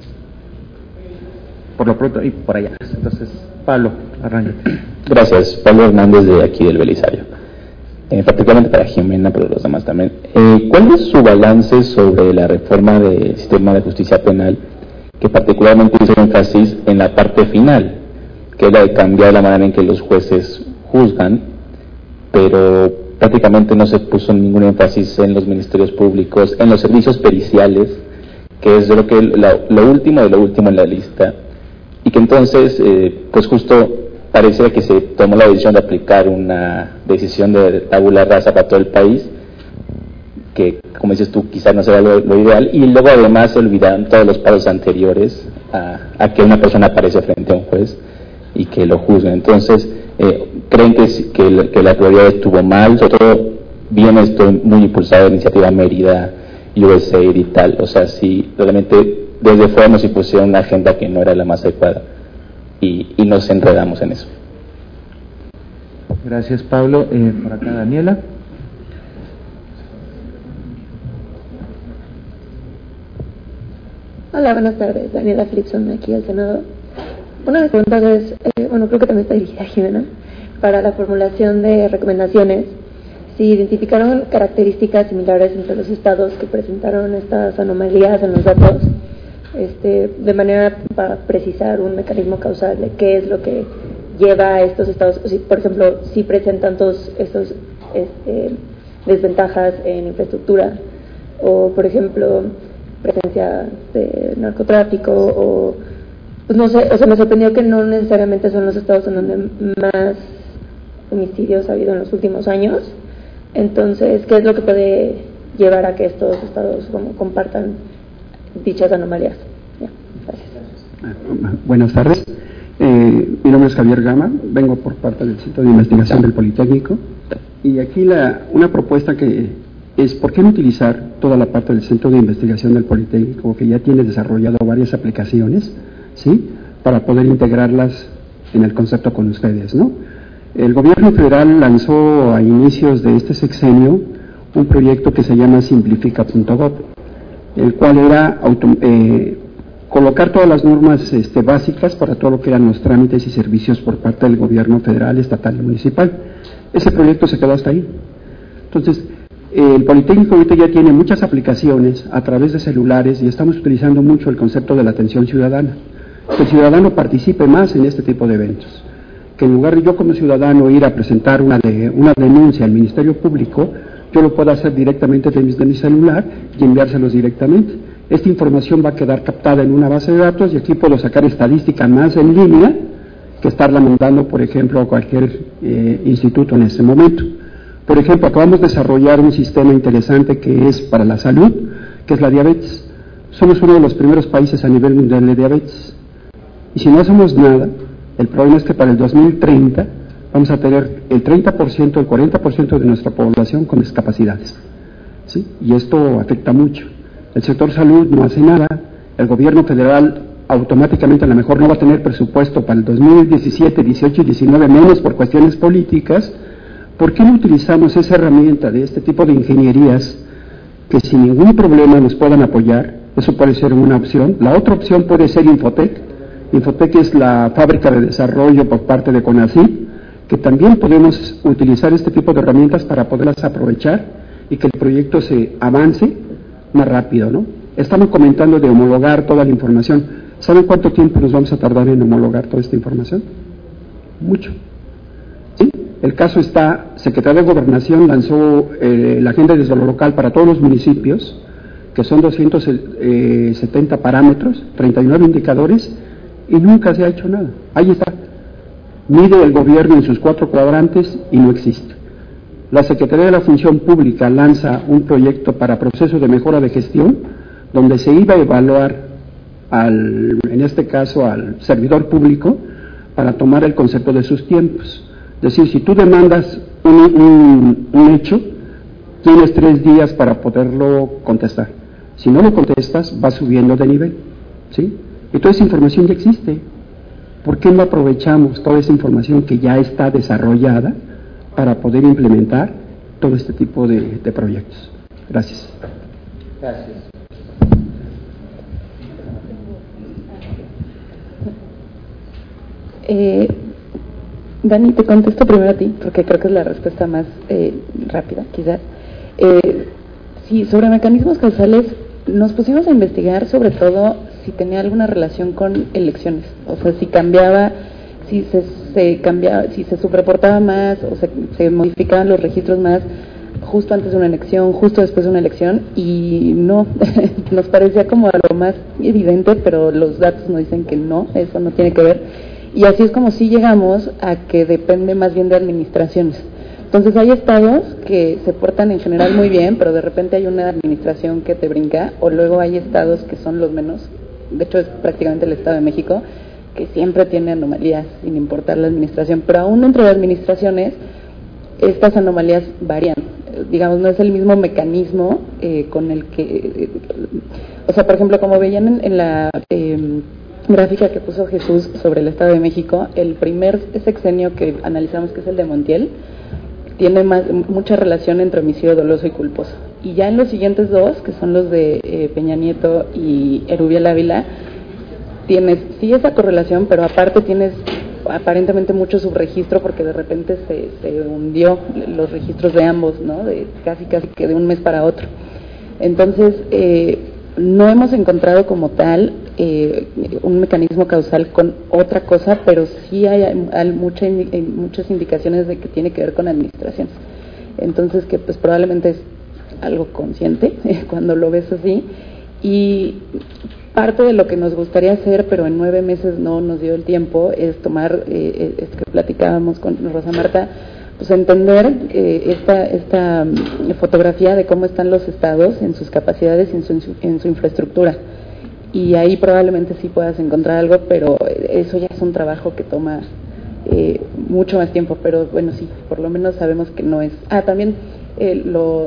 Por lo pronto, y por allá. Entonces, Pablo, arráncate. Gracias, Pablo Hernández de aquí del Belisario. Particularmente para Jimena, pero los demás también. ¿Cuál es su balance sobre la reforma del sistema de justicia penal, que particularmente hizo énfasis en la parte final, que es la de cambiar la manera en que los jueces juzgan, pero prácticamente no se puso ningún énfasis en los ministerios públicos, en los servicios periciales, que es lo último de lo último en la lista, y que entonces, pues justo parecía que se tomó la decisión de aplicar una decisión de tabula rasa para todo el país, que, como dices tú, quizás no sea lo ideal, y luego además se olvidaron todos los pasos anteriores a que una persona aparece frente a un juez y que lo juzgue. Entonces, ¿creen que la autoridad estuvo mal? Sobre todo, viene esto muy impulsado de la iniciativa Mérida, USAID y tal. O sea, si realmente desde fuera nos impusieron una agenda que no era la más adecuada y nos enredamos en eso. Gracias, Pablo. Por acá, Daniela. Hola, buenas tardes. Daniela Flipson, aquí al Senado. Una de mis preguntas es, creo que también está dirigida a Jimena, para la formulación de recomendaciones. Si identificaron características similares entre los estados que presentaron estas anomalías en los datos, de manera para precisar un mecanismo causal de qué es lo que lleva a estos estados, si, por ejemplo, si presentan todos estos desventajas en infraestructura, o por ejemplo presencia de narcotráfico, o pues no sé, o sea, me sorprendió que no necesariamente son los estados en donde más homicidios ha habido en los últimos años. Entonces, ¿qué es lo que puede llevar a que estos estados compartan dichas anomalías? Ya, gracias. Buenas tardes. Mi nombre es Javier Gama, vengo por parte del Centro de Investigación del Politécnico, y aquí una propuesta que es ¿por qué no utilizar toda la parte del Centro de Investigación del Politécnico, que ya tiene desarrollado varias aplicaciones, ¿sí?, para poder integrarlas en el concepto con ustedes, ¿no? El gobierno federal lanzó a inicios de este sexenio un proyecto que se llama Simplifica.gov, el cual era colocar todas las normas básicas para todo lo que eran los trámites y servicios por parte del gobierno federal, estatal y municipal. Ese proyecto se quedó hasta ahí. Entonces, el Politécnico ahorita ya tiene muchas aplicaciones a través de celulares y estamos utilizando mucho el concepto de la atención ciudadana. Que el ciudadano participe más en este tipo de eventos. Que en lugar de yo como ciudadano ir a presentar una denuncia al Ministerio Público, yo lo puedo hacer directamente desde mi celular y enviárselos directamente. Esta información va a quedar captada en una base de datos y aquí puedo sacar estadística más en línea que estarla mandando, por ejemplo, a cualquier instituto en este momento. Por ejemplo, acabamos de desarrollar un sistema interesante que es para la salud, que es la diabetes. Somos uno de los primeros países a nivel mundial de diabetes. Y si no hacemos nada, el problema es que para el 2030 vamos a tener el 30%, el 40% de nuestra población con discapacidades, ¿sí? Y esto afecta mucho. El sector salud no hace nada, el gobierno federal automáticamente a lo mejor no va a tener presupuesto para el 2017, 18 y 19, menos por cuestiones políticas. ¿Por qué no utilizamos esa herramienta de este tipo de ingenierías que sin ningún problema nos puedan apoyar? Eso puede ser una opción. La otra opción puede ser Infotec. Infotec es la fábrica de desarrollo por parte de CONACYT, que también podemos utilizar este tipo de herramientas para poderlas aprovechar y que el proyecto se avance más rápido, ¿no? Estamos comentando de homologar toda la información. ¿Saben cuánto tiempo nos vamos a tardar en homologar toda esta información? Mucho. ¿Sí? El caso está, Secretaría de Gobernación lanzó la agenda desde lo local para todos los municipios, que son 270 parámetros, 39 indicadores, y nunca se ha hecho nada. Ahí está. Mide el gobierno en sus 4 cuadrantes y no existe. La Secretaría de la Función Pública lanza un proyecto para proceso de mejora de gestión, donde se iba a evaluar, en este caso, al servidor público, para tomar el concepto de sus tiempos. Es decir, si tú demandas un hecho, tienes 3 días para poderlo contestar. Si no lo contestas, vas subiendo de nivel, ¿sí? Y toda esa información ya existe. ¿Por qué no aprovechamos toda esa información que ya está desarrollada para poder implementar todo este tipo de proyectos. Gracias. Gracias. Dani, te contesto primero a ti, porque creo que es la respuesta más rápida, quizás. Sí, sobre mecanismos causales, nos pusimos a investigar sobre todo si tenía alguna relación con elecciones, o sea, si cambiaba, si se cambiaba, si se sobreportaba más o se modificaban los registros más justo antes de una elección, justo después de una elección, y no, nos parecía como algo más evidente, pero los datos nos dicen que no, eso no tiene que ver, y así es como si llegamos a que depende más bien de administraciones. Entonces hay estados que se portan en general muy bien, pero de repente hay una administración que te brinca, o luego hay estados que son los menos, de hecho es prácticamente el Estado de México, que siempre tiene anomalías sin importar la administración, pero aún dentro de administraciones estas anomalías varían, digamos, no es el mismo mecanismo con el que, o sea, por ejemplo, como veían en la gráfica que puso Jesús sobre el Estado de México, el primer sexenio que analizamos, que es el de Montiel, tiene mucha relación entre homicidio doloso y culposo. Y ya en los siguientes dos, que son los de Peña Nieto y Erubiel Ávila, tienes sí esa correlación, pero aparte tienes aparentemente mucho subregistro, porque de repente se hundió los registros de ambos, ¿no? De casi que de un mes para otro. Entonces, no hemos encontrado como tal un mecanismo causal con otra cosa, pero sí hay muchas indicaciones de que tiene que ver con administraciones. Entonces, que pues probablemente es algo consciente cuando lo ves así. Y parte de lo que nos gustaría hacer, pero en 9 meses no nos dio el tiempo, es tomar, es que platicábamos con Rosa Marta, pues entender esta fotografía de cómo están los estados en sus capacidades y en su infraestructura. Y ahí probablemente sí puedas encontrar algo, pero eso ya es un trabajo que toma mucho más tiempo, pero bueno, sí, por lo menos sabemos que no es. También lo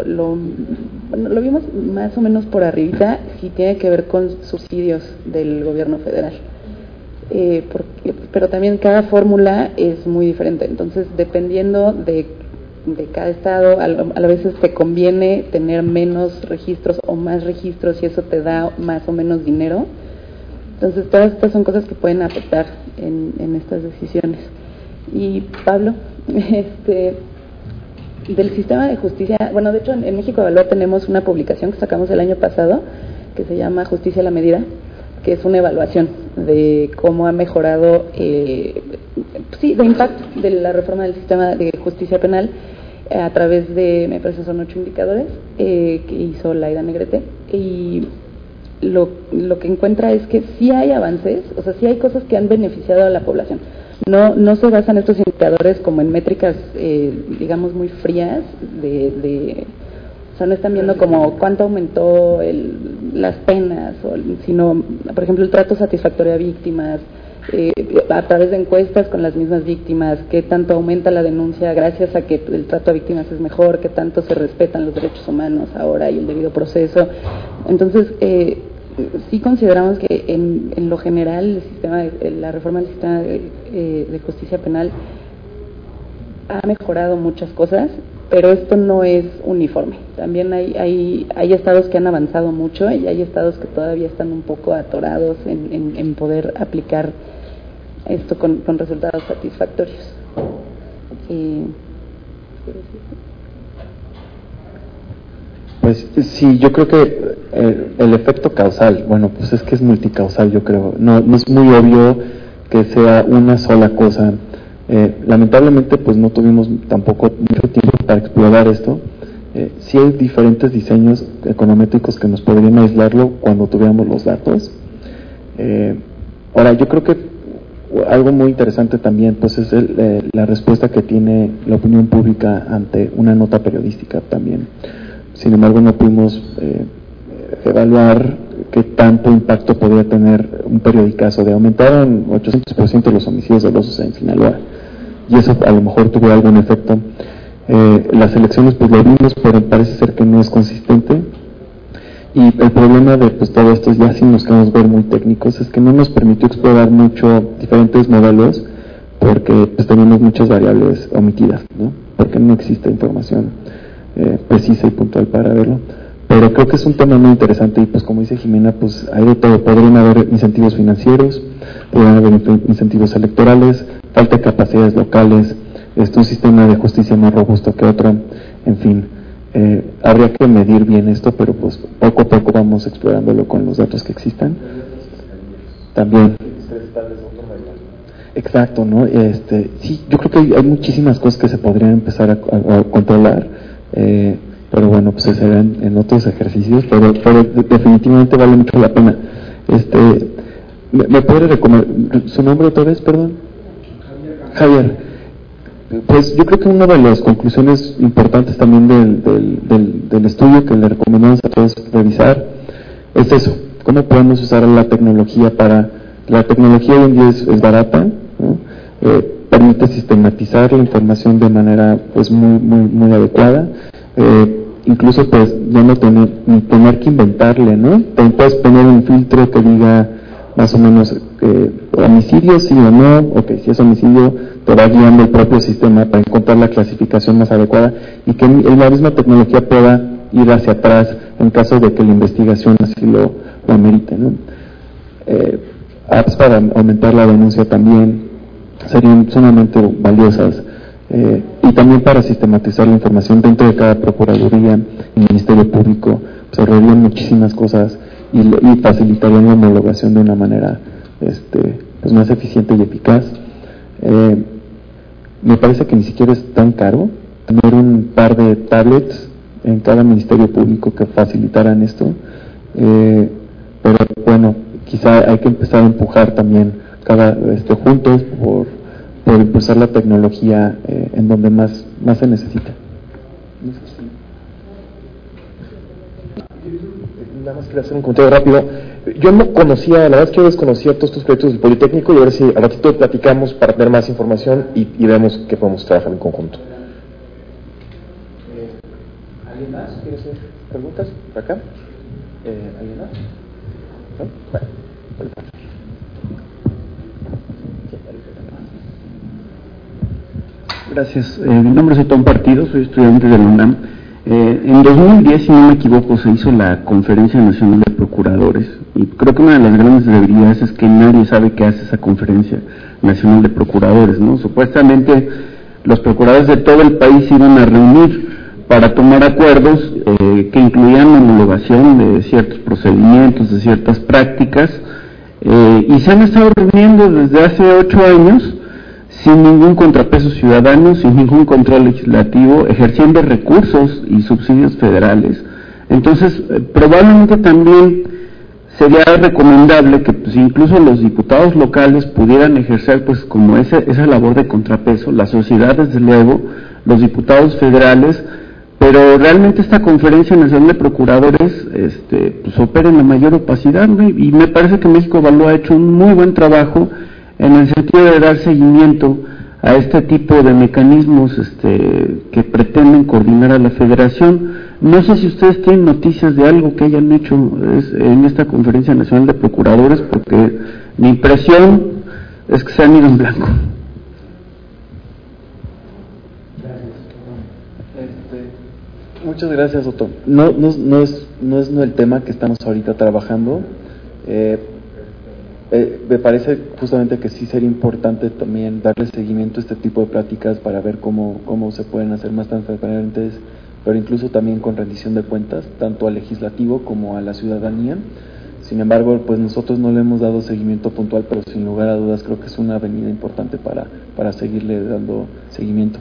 vimos más o menos por arribita, sí tiene que ver con subsidios del gobierno federal. Pero también cada fórmula es muy diferente, entonces dependiendo de cada estado, a veces te conviene tener menos registros o más registros y eso te da más o menos dinero. Entonces todas estas son cosas que pueden afectar en estas decisiones. Y Pablo, del sistema de justicia, bueno, de hecho en México Evalúa tenemos una publicación que sacamos el año pasado que se llama Justicia a la Medida, que es una evaluación de cómo ha mejorado, de impacto de la reforma del sistema de justicia penal a través de, me parece son 8 indicadores que hizo Laida Negrete, y lo que encuentra es que sí hay avances, o sea, sí hay cosas que han beneficiado a la población. No se basan estos indicadores como en métricas, digamos, muy frías, o sea, no están viendo como cuánto aumentó las penas, sino, por ejemplo, el trato satisfactorio a víctimas, a través de encuestas con las mismas víctimas, qué tanto aumenta la denuncia gracias a que el trato a víctimas es mejor, qué tanto se respetan los derechos humanos ahora y el debido proceso. Entonces, sí consideramos que en lo general la reforma del sistema de justicia penal ha mejorado muchas cosas, pero esto no es uniforme. También hay estados que han avanzado mucho y hay estados que todavía están un poco atorados en poder aplicar esto con resultados satisfactorios. Pues sí, yo creo que el efecto causal, bueno, pues es que es multicausal, yo creo. No es muy obvio que sea una sola cosa. Lamentablemente, pues no tuvimos tampoco mucho tiempo para explorar esto. Sí hay diferentes diseños econométricos que nos podrían aislarlo cuando tuviéramos los datos. Ahora, yo creo que algo muy interesante también, pues es la respuesta que tiene la opinión pública ante una nota periodística también. Sin embargo, no pudimos evaluar qué tanto impacto podría tener un periodicazo de aumentar en 800% los homicidios dolosos en Sinaloa, y eso a lo mejor tuvo algún efecto. Las elecciones pues lo vimos, pero parece ser que no es consistente, y el problema de pues todo esto, ya si nos queremos ver muy técnicos, es que no nos permitió explorar mucho diferentes modelos, porque pues tenemos muchas variables omitidas, ¿no? Porque no existe información. precisa y puntual para verlo. Pero creo que es un tema muy interesante y pues como dice Jimena, pues hay de todo. Podrían haber incentivos financieros, podrían haber incentivos electorales, falta de capacidades locales, un sistema de justicia más robusto que otro, en fin. Habría que medir bien esto, pero pues poco a poco vamos explorándolo con los datos que existan. También. Exacto, ¿no? Sí, yo creo que hay muchísimas cosas que se podrían empezar a controlar, pero bueno, pues se serán en otros ejercicios, pero definitivamente vale mucho la pena. ¿Me puede recomendar su nombre otra vez, perdón? Javier. Pues yo creo que una de las conclusiones importantes también del estudio que le recomendamos a todos revisar es eso, cómo podemos usar la tecnología la tecnología hoy en día es barata, ¿no? Permite sistematizar la información de manera pues muy adecuada, incluso pues ya no tener que inventarle, ¿no? Puedes poner un filtro que diga más o menos homicidio sí o no, ok, si es homicidio te va guiando el propio sistema para encontrar la clasificación más adecuada y que la misma tecnología pueda ir hacia atrás en caso de que la investigación así lo amerite, ¿no? Apps para aumentar la denuncia también serían sumamente valiosas, y también para sistematizar la información dentro de cada procuraduría y ministerio público, pues ahorrarían muchísimas cosas y facilitarían la homologación de una manera pues más eficiente y eficaz. Me parece que ni siquiera es tan caro tener un par de tablets en cada ministerio público que facilitaran esto, pero bueno, quizá hay que empezar a empujar también juntos por impulsar la tecnología en donde más se necesita. Nada más quería hacer un comentario rápido. Yo no conocía, la verdad es que yo desconocía todos estos proyectos del Politécnico y a ver si al ratito platicamos para tener más información y vemos que podemos trabajar en conjunto. ¿Alguien más quiere hacer preguntas por acá? ¿Alguien más? ¿No? Bueno, perfecto. Gracias. Mi nombre es Tom Partido, soy estudiante de la UNAM. En 2010, si no me equivoco, se hizo la Conferencia Nacional de Procuradores y creo que una de las grandes debilidades es que nadie sabe qué hace esa Conferencia Nacional de Procuradores, ¿no? Supuestamente los procuradores de todo el país se iban a reunir para tomar acuerdos que incluían la homologación de ciertos procedimientos, de ciertas prácticas, y se han estado reuniendo desde hace 8 años sin ningún contrapeso ciudadano, sin ningún control legislativo, ejerciendo recursos y subsidios federales. Entonces, probablemente también sería recomendable que pues, incluso los diputados locales pudieran ejercer pues como esa labor de contrapeso, la sociedad desde luego, los diputados federales, pero realmente esta Conferencia Nacional de Procuradores pues opera en la mayor opacidad, ¿no? Y me parece que México Evalúa ha hecho un muy buen trabajo en el sentido de dar seguimiento a este tipo de mecanismos que pretenden coordinar a la federación. No sé si ustedes tienen noticias de algo que hayan hecho en esta Conferencia Nacional de Procuradores, porque mi impresión es que se han ido en blanco. Muchas gracias, Otto. No es el tema que estamos ahorita trabajando. Me parece justamente que sí sería importante también darle seguimiento a este tipo de pláticas para ver cómo se pueden hacer más transparentes, pero incluso también con rendición de cuentas, tanto al legislativo como a la ciudadanía. Sin embargo, pues nosotros no le hemos dado seguimiento puntual, pero sin lugar a dudas creo que es una avenida importante para seguirle dando seguimiento.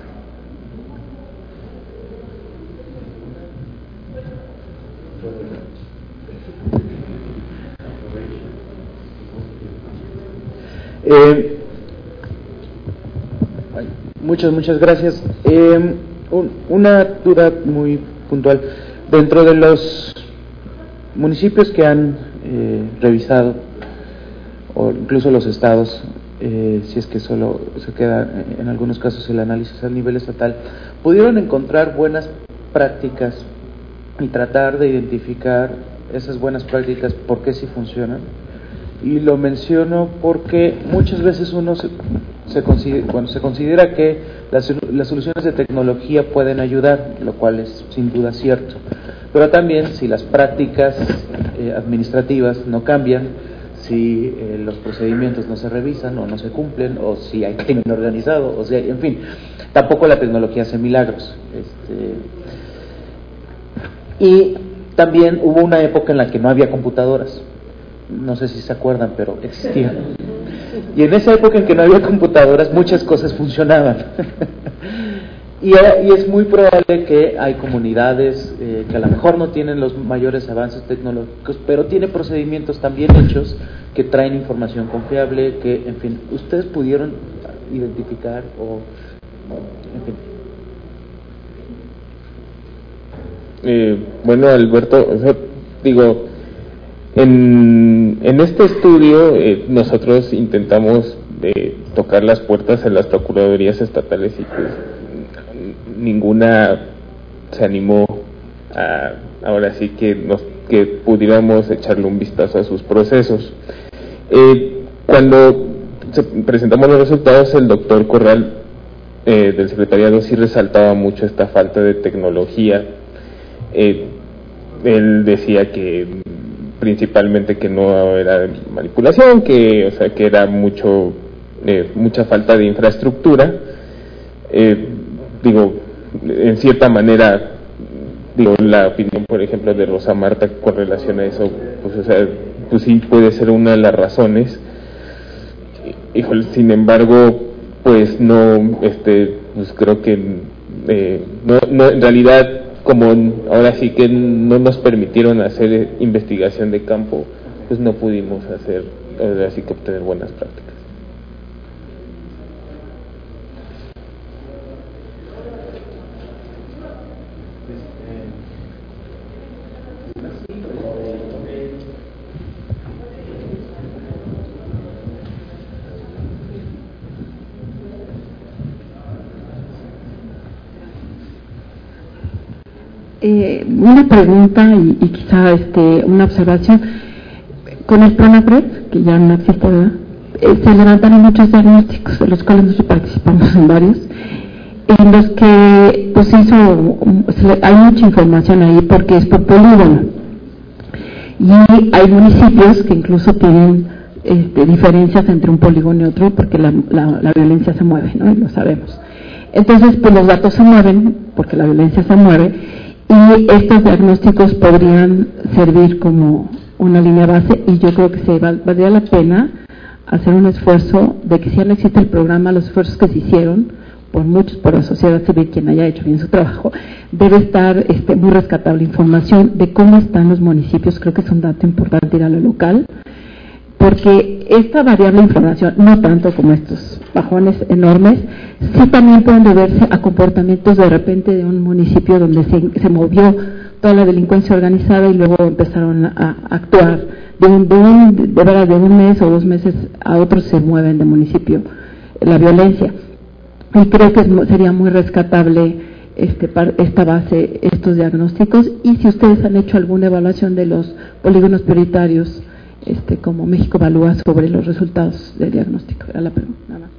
Muchas gracias. Una duda muy puntual. Dentro de los municipios que han revisado, o incluso los estados, si es que solo se queda en algunos casos el análisis a nivel estatal, ¿pudieron encontrar buenas prácticas y tratar de identificar esas buenas prácticas, por qué sí funcionan? Y lo menciono porque muchas veces uno se considera que Las soluciones de tecnología pueden ayudar, lo cual es sin duda cierto, pero también si las prácticas administrativas no cambian, si los procedimientos no se revisan o no se cumplen, o si hay crimen organizado, o sea, en fin, tampoco la tecnología hace milagros. Y también hubo una época en la que no había computadoras, no sé si se acuerdan, pero existían. Y en esa época en que no había computadoras, muchas cosas funcionaban. Y es muy probable que hay comunidades que a lo mejor no tienen los mayores avances tecnológicos, pero tienen procedimientos tan bien hechos que traen información confiable, que, en fin, ustedes pudieron identificar o, en fin. Bueno, Alberto, digo, en este estudio nosotros intentamos tocar las puertas en las procuradurías estatales y pues ninguna se animó a ahora sí que pudiéramos echarle un vistazo a sus procesos. Cuando presentamos los resultados, el doctor Corral del secretariado sí resaltaba mucho esta falta de tecnología. Él decía que principalmente que no era manipulación, que era mucha falta de infraestructura. En cierta manera, la opinión, por ejemplo, de Rosa Marta con relación a eso, pues sí puede ser una de las razones. Sin embargo, pues no, pues creo que no, en realidad, como ahora sí que no nos permitieron hacer investigación de campo, pues no pudimos hacer, ahora sí que obtener buenas prácticas. Una pregunta y quizá una observación. Con el PRONAPRED, que ya no existe, ¿verdad? Se levantaron muchos diagnósticos, de los cuales nosotros participamos en varios, en los que pues hay mucha información ahí porque es por polígono. Y hay municipios que incluso tienen diferencias entre un polígono y otro porque la violencia se mueve, ¿no? Y lo sabemos. Entonces, pues los datos se mueven porque la violencia se mueve. Y estos diagnósticos podrían servir como una línea base y yo creo que valdría la pena hacer un esfuerzo de que si ya no existe el programa, los esfuerzos que se hicieron por muchos, por la sociedad civil, quien haya hecho bien su trabajo, debe estar muy rescatable información de cómo están los municipios. Creo que es un dato importante ir a lo local, porque esta variable información, no tanto como estos bajones enormes, sí también pueden deberse a comportamientos de repente de un municipio donde se movió toda la delincuencia organizada y luego empezaron a actuar de un mes o 2 meses a otros se mueven de municipio la violencia. Y creo que sería muy rescatable esta base, estos diagnósticos, y si ustedes han hecho alguna evaluación de los polígonos prioritarios como México Evalúa sobre los resultados de diagnóstico. Era la pregunta, nada más.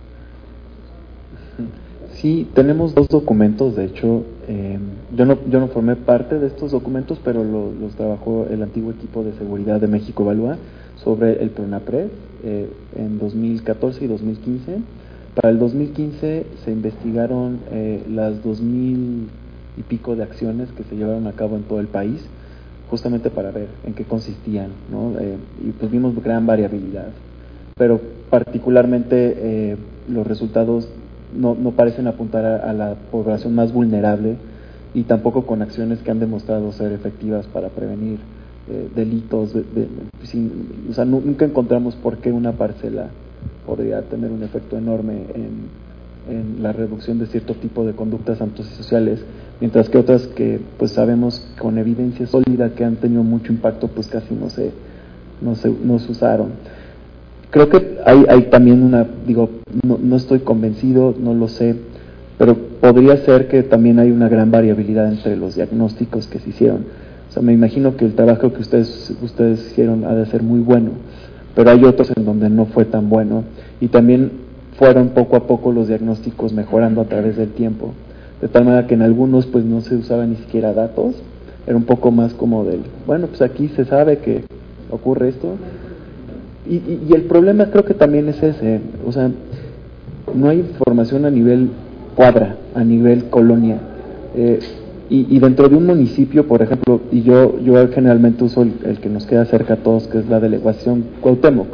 Sí, tenemos 2 documentos, de hecho, yo no formé parte de estos documentos, pero los trabajó el antiguo equipo de seguridad de México Evalúa sobre el PRONAPRED en 2014 y 2015. Para el 2015 se investigaron las 2,000 y pico de acciones que se llevaron a cabo en todo el país, justamente para ver en qué consistían, ¿no? Y pues vimos gran variabilidad, pero particularmente los resultados no parecen apuntar a la población más vulnerable y tampoco con acciones que han demostrado ser efectivas para prevenir delitos. Nunca encontramos por qué una parcela podría tener un efecto enorme en la reducción de cierto tipo de conductas antisociales, mientras que otras que pues sabemos con evidencia sólida que han tenido mucho impacto pues casi no se usaron. Creo que hay también no estoy convencido, no lo sé, pero podría ser que también hay una gran variabilidad entre los diagnósticos que se hicieron. O sea, me imagino que el trabajo que ustedes hicieron ha de ser muy bueno, pero hay otros en donde no fue tan bueno, y también fueron poco a poco los diagnósticos mejorando a través del tiempo, de tal manera que en algunos pues no se usaba ni siquiera datos, era un poco más como del, bueno, pues aquí se sabe que ocurre esto, y el problema creo que también es ese, o sea, no hay información a nivel cuadra, a nivel colonia, y dentro de un municipio, por ejemplo, y yo generalmente uso el que nos queda cerca a todos, que es la delegación Cuauhtémoc,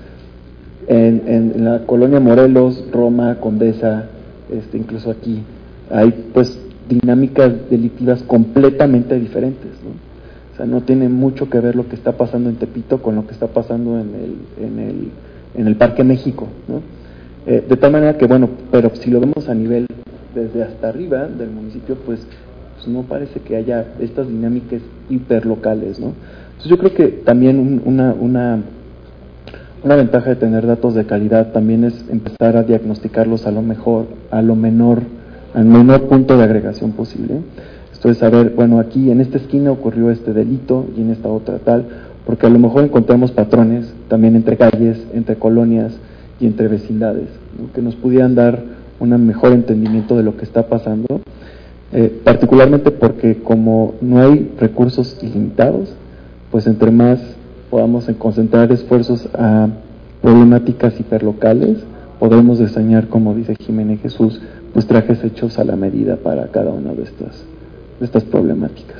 en la colonia Morelos, Roma, Condesa, incluso aquí, hay pues dinámicas delictivas completamente diferentes, ¿no? O sea, no tiene mucho que ver lo que está pasando en Tepito con lo que está pasando en el Parque México, ¿no? De tal manera que, bueno, pero si lo vemos a nivel desde hasta arriba del municipio, pues no parece que haya estas dinámicas hiperlocales, ¿no? Entonces yo creo que también una ventaja de tener datos de calidad también es empezar a diagnosticarlos al menor punto de agregación posible. Esto es saber, bueno, aquí en esta esquina ocurrió este delito y en esta otra tal, porque a lo mejor encontramos patrones también entre calles, entre colonias y entre vecindades, ¿no? Que nos pudieran dar un mejor entendimiento de lo que está pasando, particularmente porque como no hay recursos ilimitados, pues entre más podamos concentrar esfuerzos a problemáticas hiperlocales, podremos diseñar, como dice Jimena y Jesús, pues trajes hechos a la medida para cada una de estas problemáticas.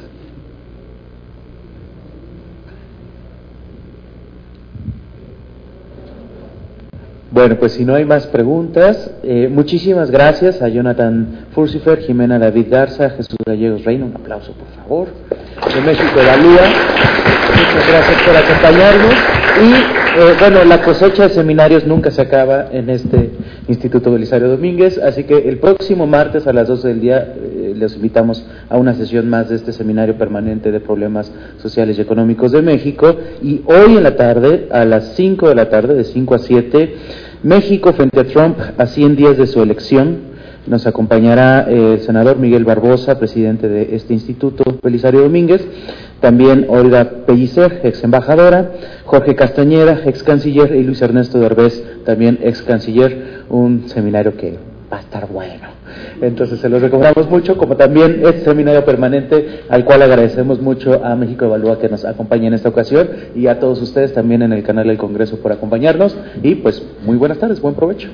Bueno, pues si no hay más preguntas, muchísimas gracias a Jonathan Furcifer, Jimena David Garza, Jesús Gallegos Reina, un aplauso por favor, de México Evalúa, muchas gracias por acompañarnos y bueno, la cosecha de seminarios nunca se acaba en este Instituto Belisario Domínguez, así que el próximo martes a las 12 del día les invitamos a una sesión más de este seminario permanente de problemas sociales y económicos de México, y hoy en la tarde, a las 5 de la tarde, de 5 a 7, México frente a Trump a 100 días de su elección. Nos acompañará el senador Miguel Barbosa, presidente de este Instituto Belisario Domínguez, también Olga Pellicer, ex embajadora, Jorge Castañeda, ex canciller, y Luis Ernesto Derbez, también ex canciller, un seminario que va a estar bueno. Entonces se los recomendamos mucho, como también este seminario permanente al cual agradecemos mucho a México Evalúa que nos acompaña en esta ocasión, y a todos ustedes también en el canal del Congreso por acompañarnos, y pues muy buenas tardes, buen provecho.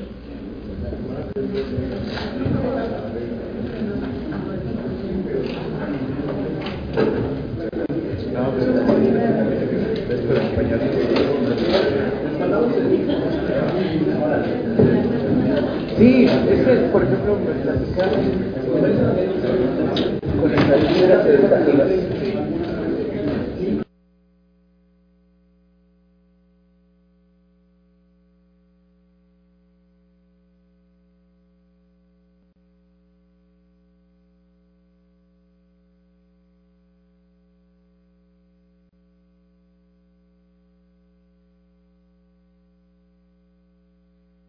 Sí, es que, por ejemplo, me platicaron con estadísticas educativas.